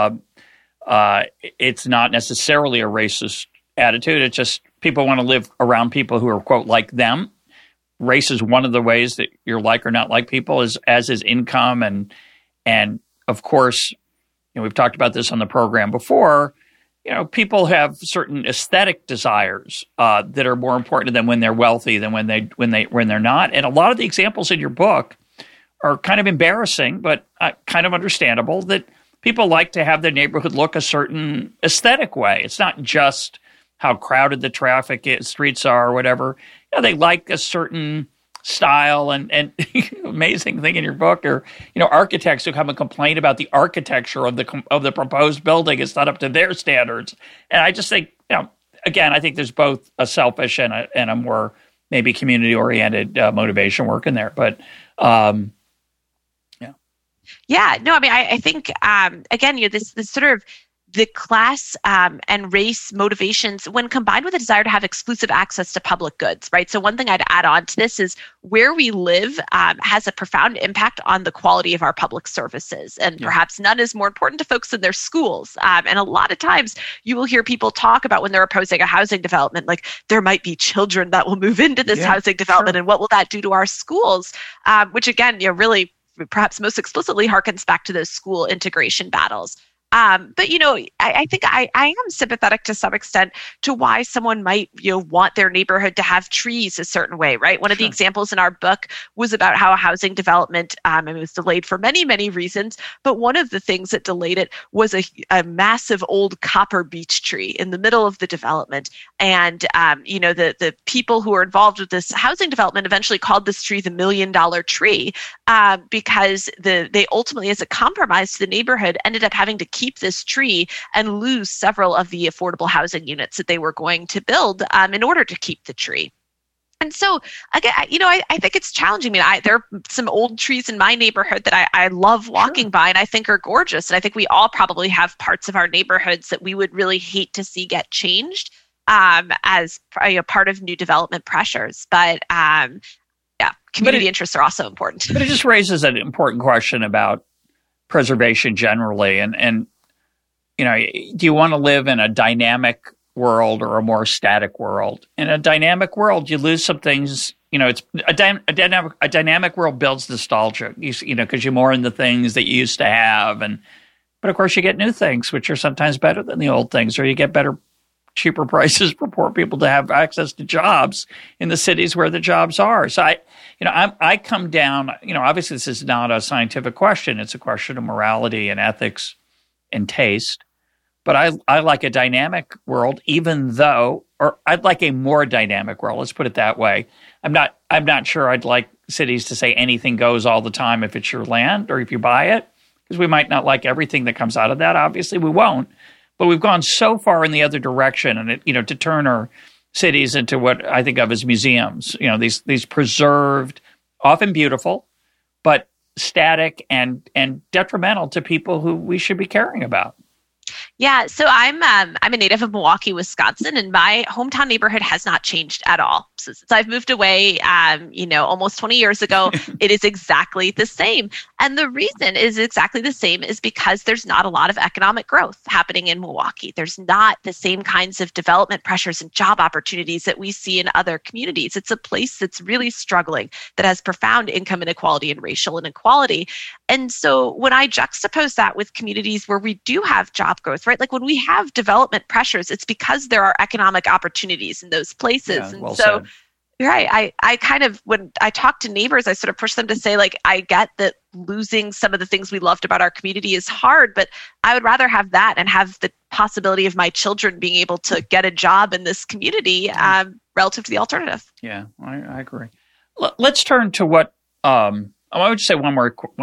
It's not necessarily a racist attitude. It's just people want to live around people who are, quote, like them. Race is one of the ways that you're like or not like people, as is income. And of course, we've talked about this on the program before, people have certain aesthetic desires that are more important to them when they're wealthy than when they're not. And a lot of the examples in your book are kind of embarrassing, but kind of understandable, that people like to have their neighborhood look a certain aesthetic way. It's not just how crowded the streets are or whatever. They like a certain style, and amazing thing in your book are, architects who come and complain about the architecture of the proposed building. It's not up to their standards. And I just think, again, I think there's both a selfish and a more maybe community-oriented motivation working there. But, yeah, no, I mean, I think, again, this sort of the class and race motivations, when combined with a desire to have exclusive access to public goods, right? So one thing I'd add on to this is where we live has a profound impact on the quality of our public services. And perhaps none is more important to folks than their schools. And a lot of times you will hear people talk about when they're opposing a housing development, like there might be children that will move into this housing development, and what will that do to our schools? Which again, really perhaps most explicitly harkens back to those school integration battles. But, I think I am sympathetic to some extent to why someone might, want their neighborhood to have trees a certain way, right? One of the examples in our book was about how a housing development, it was delayed for many, many reasons. But one of the things that delayed it was a massive old copper beech tree in the middle of the development. And, the people who were involved with this housing development eventually called this tree the $1 million tree because they ultimately, as a compromise to the neighborhood, ended up having to keep this tree and lose several of the affordable housing units that they were going to build in order to keep the tree. And so, again, I think it's challenging. There are some old trees in my neighborhood that I love walking by and I think are gorgeous. And I think we all probably have parts of our neighborhoods that we would really hate to see get changed as part of new development pressures. But community interests are also important. But it just raises an important question about preservation generally. And do you want to live in a dynamic world or a more static world? In a dynamic world, you lose some things. It's a dynamic world builds nostalgia, because you're more in the things that you used to have. But of course, you get new things, which are sometimes better than the old things, or you get cheaper prices for poor people to have access to jobs in the cities where the jobs are. So I come down, obviously this is not a scientific question. It's a question of morality and ethics and taste. But I like a dynamic world, or I'd like a more dynamic world. Let's put it that way. I'm not sure I'd like cities to say anything goes all the time if it's your land or if you buy it, because we might not like everything that comes out of that. Obviously, we won't. But we've gone so far in the other direction, and to turn our cities into what I think of as museums. These preserved, often beautiful, but static and detrimental to people who we should be caring about. Yeah, so I'm a native of Milwaukee, Wisconsin, and my hometown neighborhood has not changed at all. So since I've moved away, almost 20 years ago, it is exactly the same. And the reason is exactly the same is because there's not a lot of economic growth happening in Milwaukee. There's not the same kinds of development pressures and job opportunities that we see in other communities. It's a place that's really struggling, that has profound income inequality and racial inequality. And so when I juxtapose that with communities where we do have job growth, right? Like when we have development pressures, it's because there are economic opportunities in those places. Yeah, and well so, said. Right. I kind of, when I talk to neighbors, I sort of push them to say, like, I get that losing some of the things we loved about our community is hard, but I would rather have that and have the possibility of my children being able to get a job in this community relative to the alternative. Yeah, I agree. Let's turn to what, I would just say one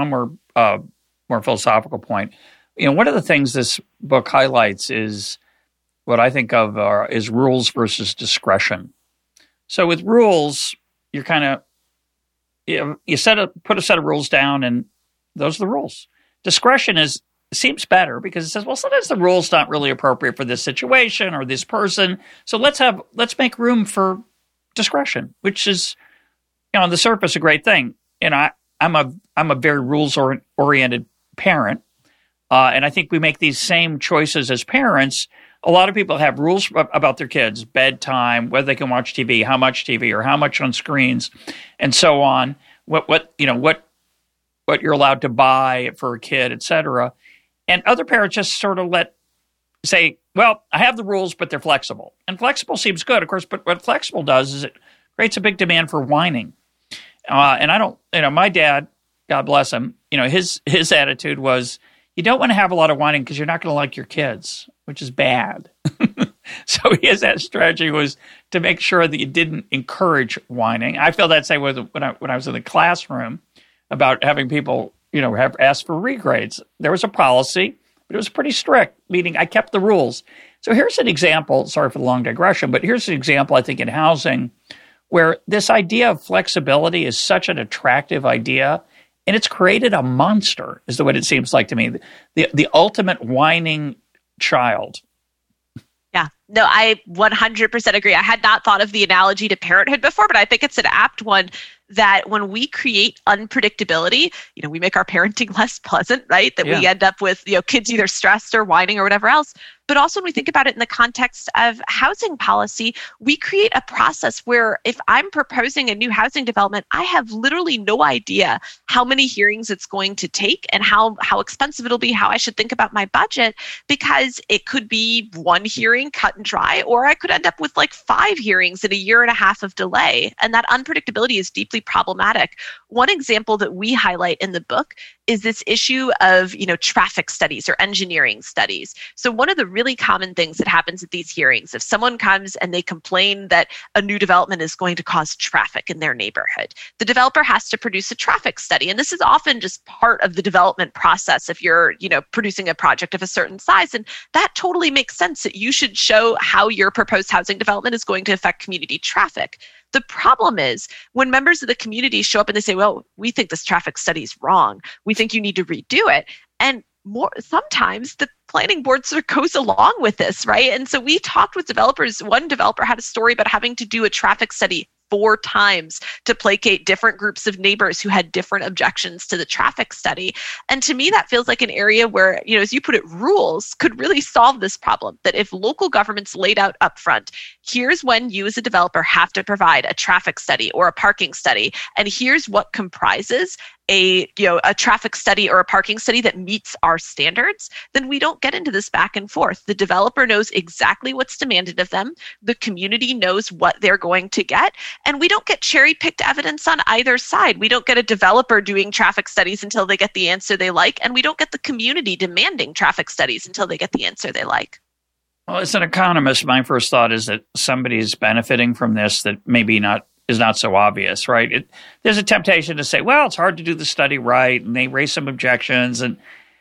more philosophical point. One of the things this book highlights is what I think of is rules versus discretion. So with rules, you're kind of you put a set of rules down, and those are the rules. Discretion seems better because it says, well, sometimes the rule's not really appropriate for this situation or this person. So let's make room for discretion, which is, on the surface, a great thing. I'm a very rules oriented parent. And I think we make these same choices as parents. A lot of people have rules about their kids, bedtime, whether they can watch TV, how much TV, or how much on screens, and so on. What you're allowed to buy for a kid, et cetera. And other parents just sort of say, well, I have the rules, but they're flexible. And flexible seems good, of course, but what flexible does is it creates a big demand for whining. And I don't, my dad, God bless him, his attitude was, you don't want to have a lot of whining because you're not going to like your kids, which is bad. So his strategy was to make sure that you didn't encourage whining. I feel that same way when I was in the classroom about having people, have asked for regrades. There was a policy, but it was pretty strict, meaning I kept the rules. So here's an example, sorry for the long digression, but here's an example, I think, in housing where this idea of flexibility is such an attractive idea, and it's created a monster, is the way it seems like to me, the ultimate whining child. Yeah, no, I 100% agree. I had not thought of the analogy to parenthood before, but I think it's an apt one that when we create unpredictability, we make our parenting less pleasant, right? That we end up with, kids either stressed or whining or whatever else. But also when we think about it in the context of housing policy, we create a process where if I'm proposing a new housing development, I have literally no idea how many hearings it's going to take and how expensive it'll be, how I should think about my budget, because it could be one hearing cut and dry, or I could end up with like 5 hearings in a year and a half of delay. And that unpredictability is deeply problematic. One example that we highlight in the book is this issue of, traffic studies or engineering studies. So one of the really common things that happens at these hearings, if someone comes and they complain that a new development is going to cause traffic in their neighborhood, the developer has to produce a traffic study. And this is often just part of the development process if you're, producing a project of a certain size. And that totally makes sense that you should show how your proposed housing development is going to affect community traffic. The problem is when members of the community show up and they say, well, we think this traffic study is wrong. We think you need to redo it. And sometimes the planning board sort of goes along with this, right? And so we talked with developers. One developer had a story about having to do a traffic study 4 times to placate different groups of neighbors who had different objections to the traffic study. And to me, that feels like an area where, as you put it, rules could really solve this problem. That if local governments laid out upfront, here's when you as a developer have to provide a traffic study or a parking study, and here's what comprises a traffic study or a parking study that meets our standards, then we don't get into this back and forth. The developer knows exactly what's demanded of them. The community knows what they're going to get. And we don't get cherry-picked evidence on either side. We don't get a developer doing traffic studies until they get the answer they like. And we don't get the community demanding traffic studies until they get the answer they like. Well, as an economist, my first thought is that somebody's benefiting from this that maybe is not so obvious, right? There's a temptation to say, well, it's hard to do the study right, and they raise some objections. And,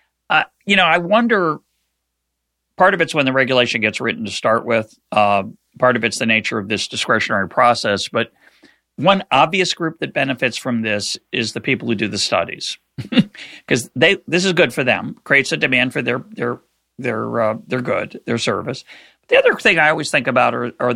I wonder, part of it's when the regulation gets written to start with. Part of it's the nature of this discretionary process. But one obvious group that benefits from this is the people who do the studies, because this is good for them, creates a demand for their good, their service. But the other thing I always think about are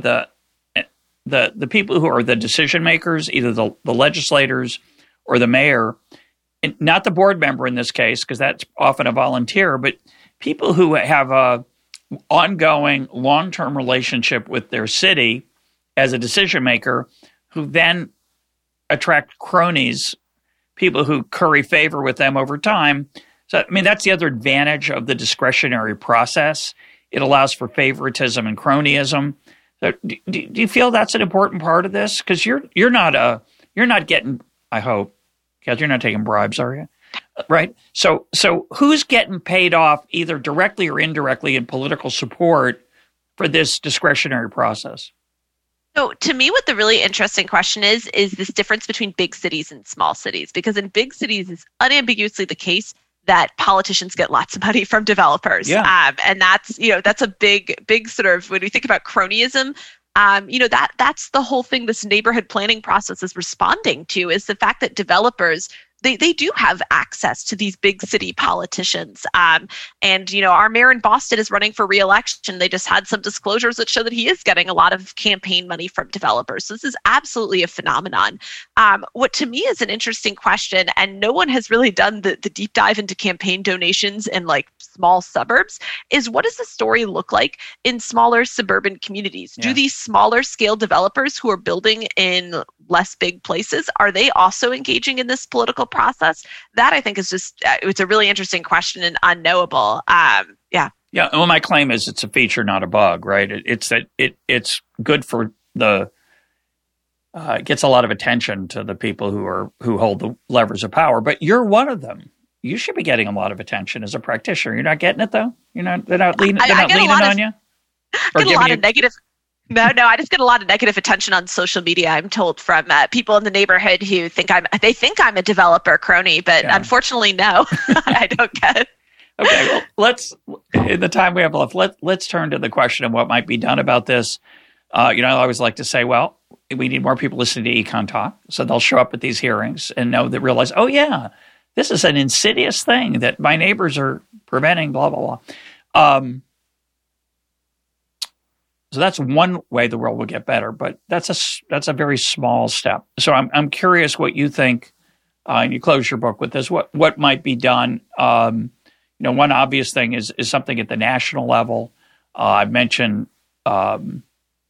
the people who are the decision makers, either the legislators or the mayor, and not the board member in this case, because that's often a volunteer, but people who have a ongoing long-term relationship with their city as a decision maker, who then attract cronies, people who curry favor with them over time. So, that's the other advantage of the discretionary process. It allows for favoritism and cronyism. So do you feel that's an important part of this? Because you're not getting, I hope, because you're not taking bribes, are you? Right. So who's getting paid off either directly or indirectly in political support for this discretionary process? So to me, what the really interesting question is this difference between big cities and small cities, because in big cities it's unambiguously the case that politicians get lots of money from developers. Yeah. And that's a big sort of, when we think about cronyism, that's the whole thing this neighborhood planning process is responding to, is the fact that developers, they do have access to these big city politicians. And our mayor in Boston is running for re-election. They just had some disclosures that show that he is getting a lot of campaign money from developers. So this is absolutely a phenomenon. What to me is an interesting question, and no one has really done the deep dive into campaign donations in like small suburbs, is what does the story look like in smaller suburban communities? Yeah. Do these smaller scale developers who are building in less big places, are they also engaging in this political process? That I think is just, it's a really interesting question and unknowable. Yeah. Well, my claim is it's a feature, not a bug, right? It's good for it gets a lot of attention to the people who hold the levers of power, but you're one of them. You should be getting a lot of attention as a practitioner. You're not getting it though? They're not leaning on you? I get a lot of negative. No, I just get a lot of negative attention on social media, I'm told, from people in the neighborhood who think I'm a developer crony, but Unfortunately, no, I don't get it. Okay, well, in the time we have left, let's turn to the question of what might be done about this. I always like to say, well, we need more people listening to Econ Talk, so they'll show up at these hearings and realize, oh yeah, this is an insidious thing that my neighbors are preventing, blah, blah, blah. So that's one way the world will get better, but that's a very small step. So I'm curious what you think, and you close your book with this, what might be done. One obvious thing is something at the national level. I mentioned an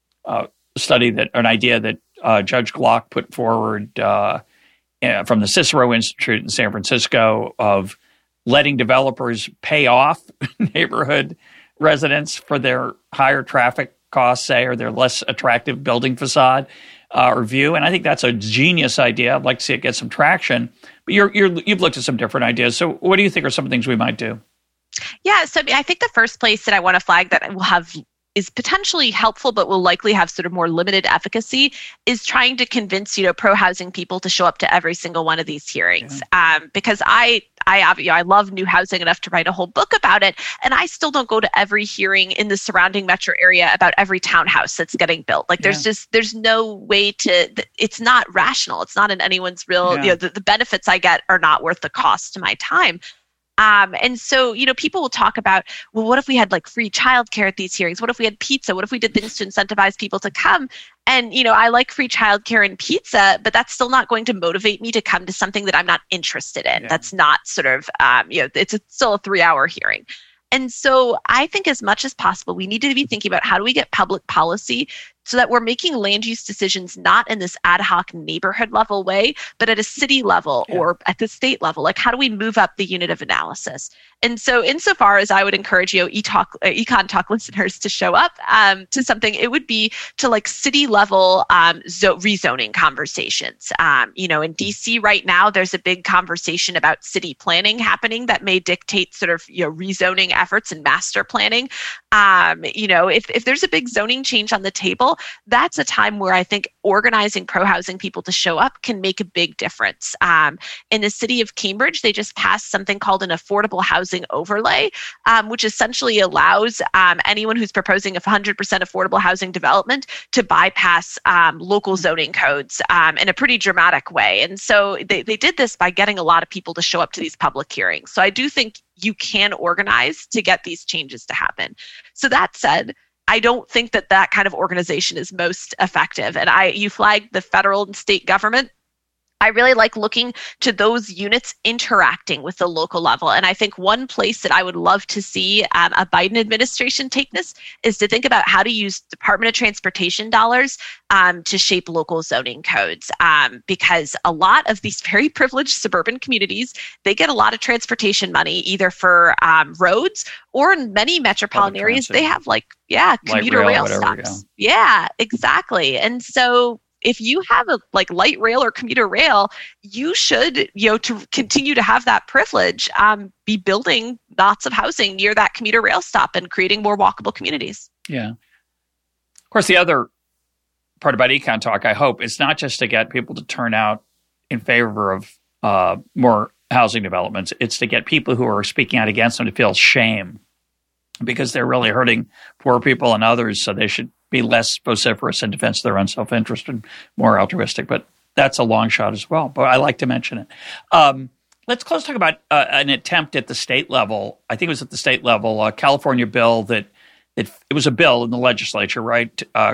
idea that Judge Glock put forward from the Cicero Institute in San Francisco of letting developers pay off neighborhood residents for their higher traffic costs, say, or their less attractive building facade or view. And I think that's a genius idea. I'd like to see it get some traction. But you've looked at some different ideas. So what do you think are some things we might do? Yeah, so I think the first place that I want to flag that will have is potentially helpful, but will likely have sort of more limited efficacy, is trying to convince, pro-housing people to show up to every single one of these hearings. Yeah. Because I love new housing enough to write a whole book about it, and I still don't go to every hearing in the surrounding metro area about every townhouse that's getting built. Like there's no way to, it's not rational. It's not in anyone's real, the benefits I get are not worth the cost to my time. And so, people will talk about, well, what if we had like free childcare at these hearings? What if we had pizza? What if we did things to incentivize people to come? And, I like free childcare and pizza, but that's still not going to motivate me to come to something that I'm not interested in. Yeah. That's not sort of, it's still a 3-hour hearing. And so I think as much as possible, we need to be thinking about how do we get public policy so that we're making land use decisions not in this ad hoc neighborhood level way, but at a city level or at the state level. Like, how do we move up the unit of analysis? And so insofar as I would encourage Econ Talk listeners to show up to something, it would be to like city level rezoning conversations. In DC right now, there's a big conversation about city planning happening that may dictate sort of rezoning efforts and master planning. If there's a big zoning change on the table, that's a time where I think organizing pro-housing people to show up can make a big difference. In the city of Cambridge, they just passed something called an affordable housing overlay, which essentially allows anyone who's proposing a 100% affordable housing development to bypass local zoning codes in a pretty dramatic way. And so they did this by getting a lot of people to show up to these public hearings. So I do think you can organize to get these changes to happen. So that said, I don't think that kind of organization is most effective. And you flagged the federal and state government. I really like looking to those units interacting with the local level. And I think one place that I would love to see a Biden administration take this is to think about how to use Department of Transportation dollars to shape local zoning codes. Because a lot of these very privileged suburban communities, they get a lot of transportation money either for roads or in many metropolitan areas, they have commuter rail stops. Yeah, exactly. And so if you have a light rail or commuter rail, you should, to continue to have that privilege, be building lots of housing near that commuter rail stop and creating more walkable communities. Yeah. Of course, the other part about Econ Talk, I hope, is not just to get people to turn out in favor of more housing developments. It's to get people who are speaking out against them to feel shame because they're really hurting poor people and others, so they should be less vociferous in defense of their own self-interest and more altruistic. But that's a long shot as well. But I like to mention it. Let's talk about an attempt at the state level. I think it was at the state level, a California bill that it was a bill in the legislature, right?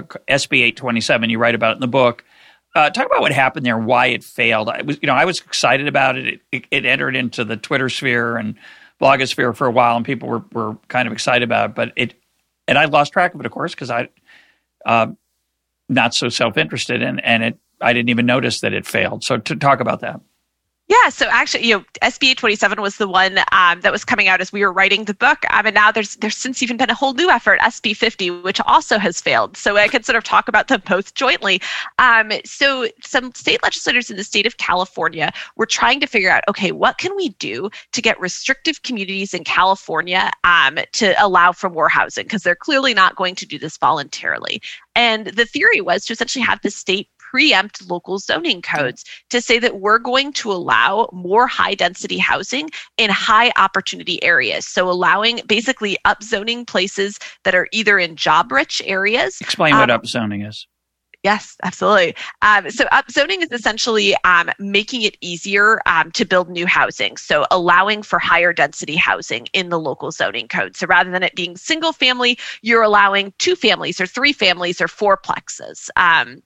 SB 827. You write about it in the book. Talk about what happened there, why it failed. I was excited about it. It entered into the Twitter sphere and blogosphere for a while, and people were kind of excited about it. But and I lost track of it, of course, because not so self-interested and I didn't even notice that it failed. So to talk about that. Yeah, so actually, SB 827 was the one that was coming out as we were writing the book, and now there's since even been a whole new effort, SB 50, which also has failed. So I could sort of talk about them both jointly. So some state legislators in the state of California were trying to figure out, okay, what can we do to get restrictive communities in California to allow for more housing? Because they're clearly not going to do this voluntarily. And the theory was to essentially have the state preempt local zoning codes to say that we're going to allow more high density housing in high opportunity areas. So allowing basically upzoning places that are either in job rich areas. Explain what upzoning is. Yes, absolutely. So upzoning is essentially making it easier to build new housing. So allowing for higher density housing in the local zoning code. So rather than it being single family, you're allowing 2 families or 3 families or 4 plexes.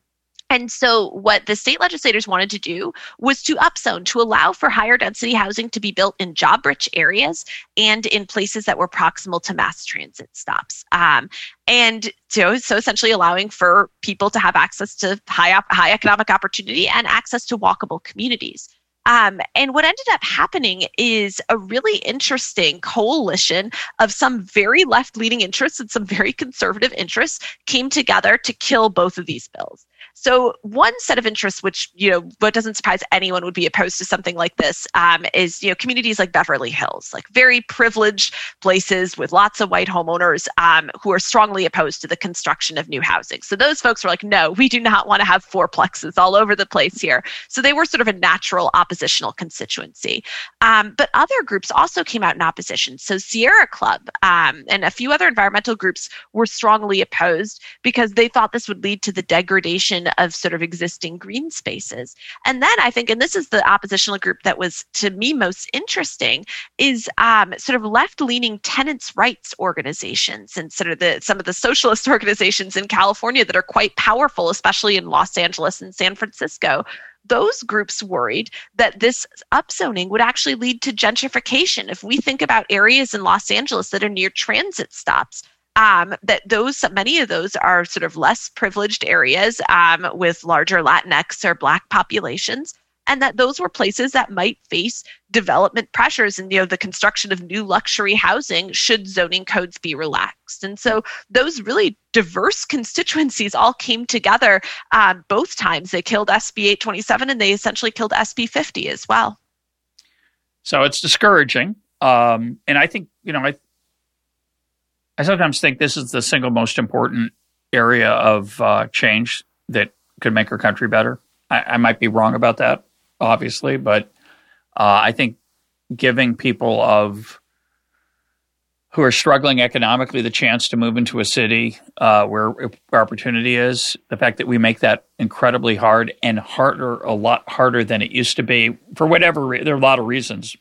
And so what the state legislators wanted to do was to upzone, to allow for higher density housing to be built in job-rich areas and in places that were proximal to mass transit stops. And so essentially allowing for people to have access to high economic opportunity and access to walkable communities. And what ended up happening is a really interesting coalition of some very left-leaning interests and some very conservative interests came together to kill both of these bills. So one set of interests, which, what doesn't surprise anyone would be opposed to something like this, is, communities like Beverly Hills, like very privileged places with lots of white homeowners who are strongly opposed to the construction of new housing. So those folks were like, no, we do not want to have fourplexes all over the place here. So they were sort of a natural oppositional constituency. But other groups also came out in opposition. So Sierra Club and a few other environmental groups were strongly opposed because they thought this would lead to the degradation of sort of existing green spaces. And then I think, and this is the oppositional group that was to me most interesting, is sort of left-leaning tenants' rights organizations and sort of some of the socialist organizations in California that are quite powerful, especially in Los Angeles and San Francisco. Those groups worried that this upzoning would actually lead to gentrification. If we think about areas in Los Angeles that are near transit stops, many of those are sort of less privileged areas with larger Latinx or Black populations, and that those were places that might face development pressures and the construction of new luxury housing should zoning codes be relaxed. And so those really diverse constituencies all came together both times. They killed SB 827 and they essentially killed SB 50 as well. So it's discouraging. And I think, I sometimes think this is the single most important area of change that could make our country better. I might be wrong about that, obviously, but I think giving people who are struggling economically the chance to move into a city where opportunity is, the fact that we make that incredibly hard and a lot harder than it used to be, for whatever there are a lot of reasons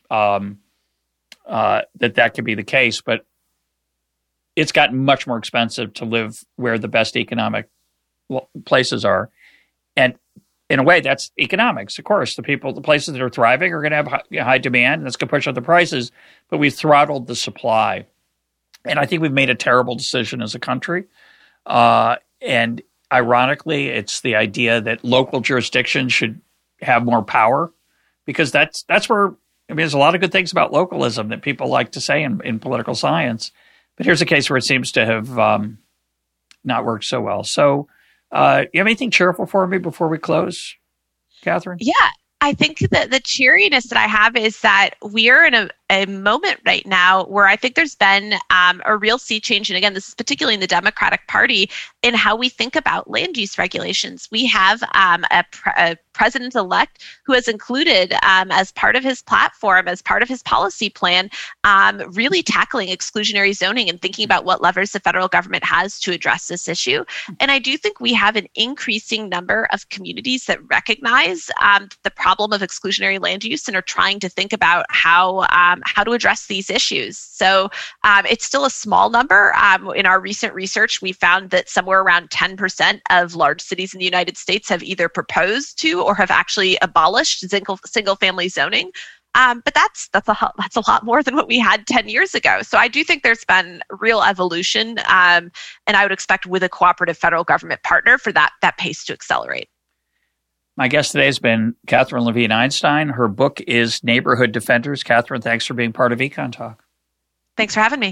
that could be the case, but it's gotten much more expensive to live where the best economic places are. And in a way, that's economics. Of course, the places that are thriving are going to have high demand, and that's going to push up the prices, but we've throttled the supply. And I think we've made a terrible decision as a country. And ironically, it's the idea that local jurisdictions should have more power, because that's where, there's a lot of good things about localism that people like to say in political science. But here's a case where it seems to have not worked so well. So you have anything cheerful for me before we close, Catherine? Yeah, I think that the cheeriness that I have is that we're in a moment right now where I think there's been a real sea change. And again, this is particularly in the Democratic Party, in how we think about land use regulations. We have a president-elect who has included as part of his platform, as part of his policy plan, really tackling exclusionary zoning and thinking about what levers the federal government has to address this issue. And I do think we have an increasing number of communities that recognize the problem of exclusionary land use and are trying to think about how to address these issues. So it's still a small number. In our recent research, we found that somewhere around 10% of large cities in the United States have either proposed to or have actually abolished single-family zoning. But that's a lot more than what we had 10 years ago. So I do think there's been real evolution, and I would expect with a cooperative federal government partner for that pace to accelerate. My guest today has been Catherine Levine Einstein. Her book is Neighborhood Defenders. Catherine, thanks for being part of Econ Talk. Thanks for having me.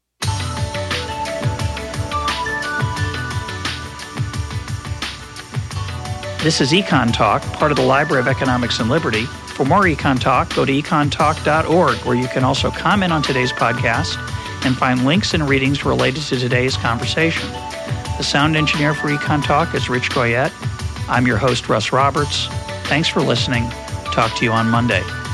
This is Econ Talk, part of the Library of Economics and Liberty. For more Econ Talk, go to econtalk.org, where you can also comment on today's podcast and find links and readings related to today's conversation. The sound engineer for Econ Talk is Rich Goyette. I'm your host, Russ Roberts. Thanks for listening. Talk to you on Monday.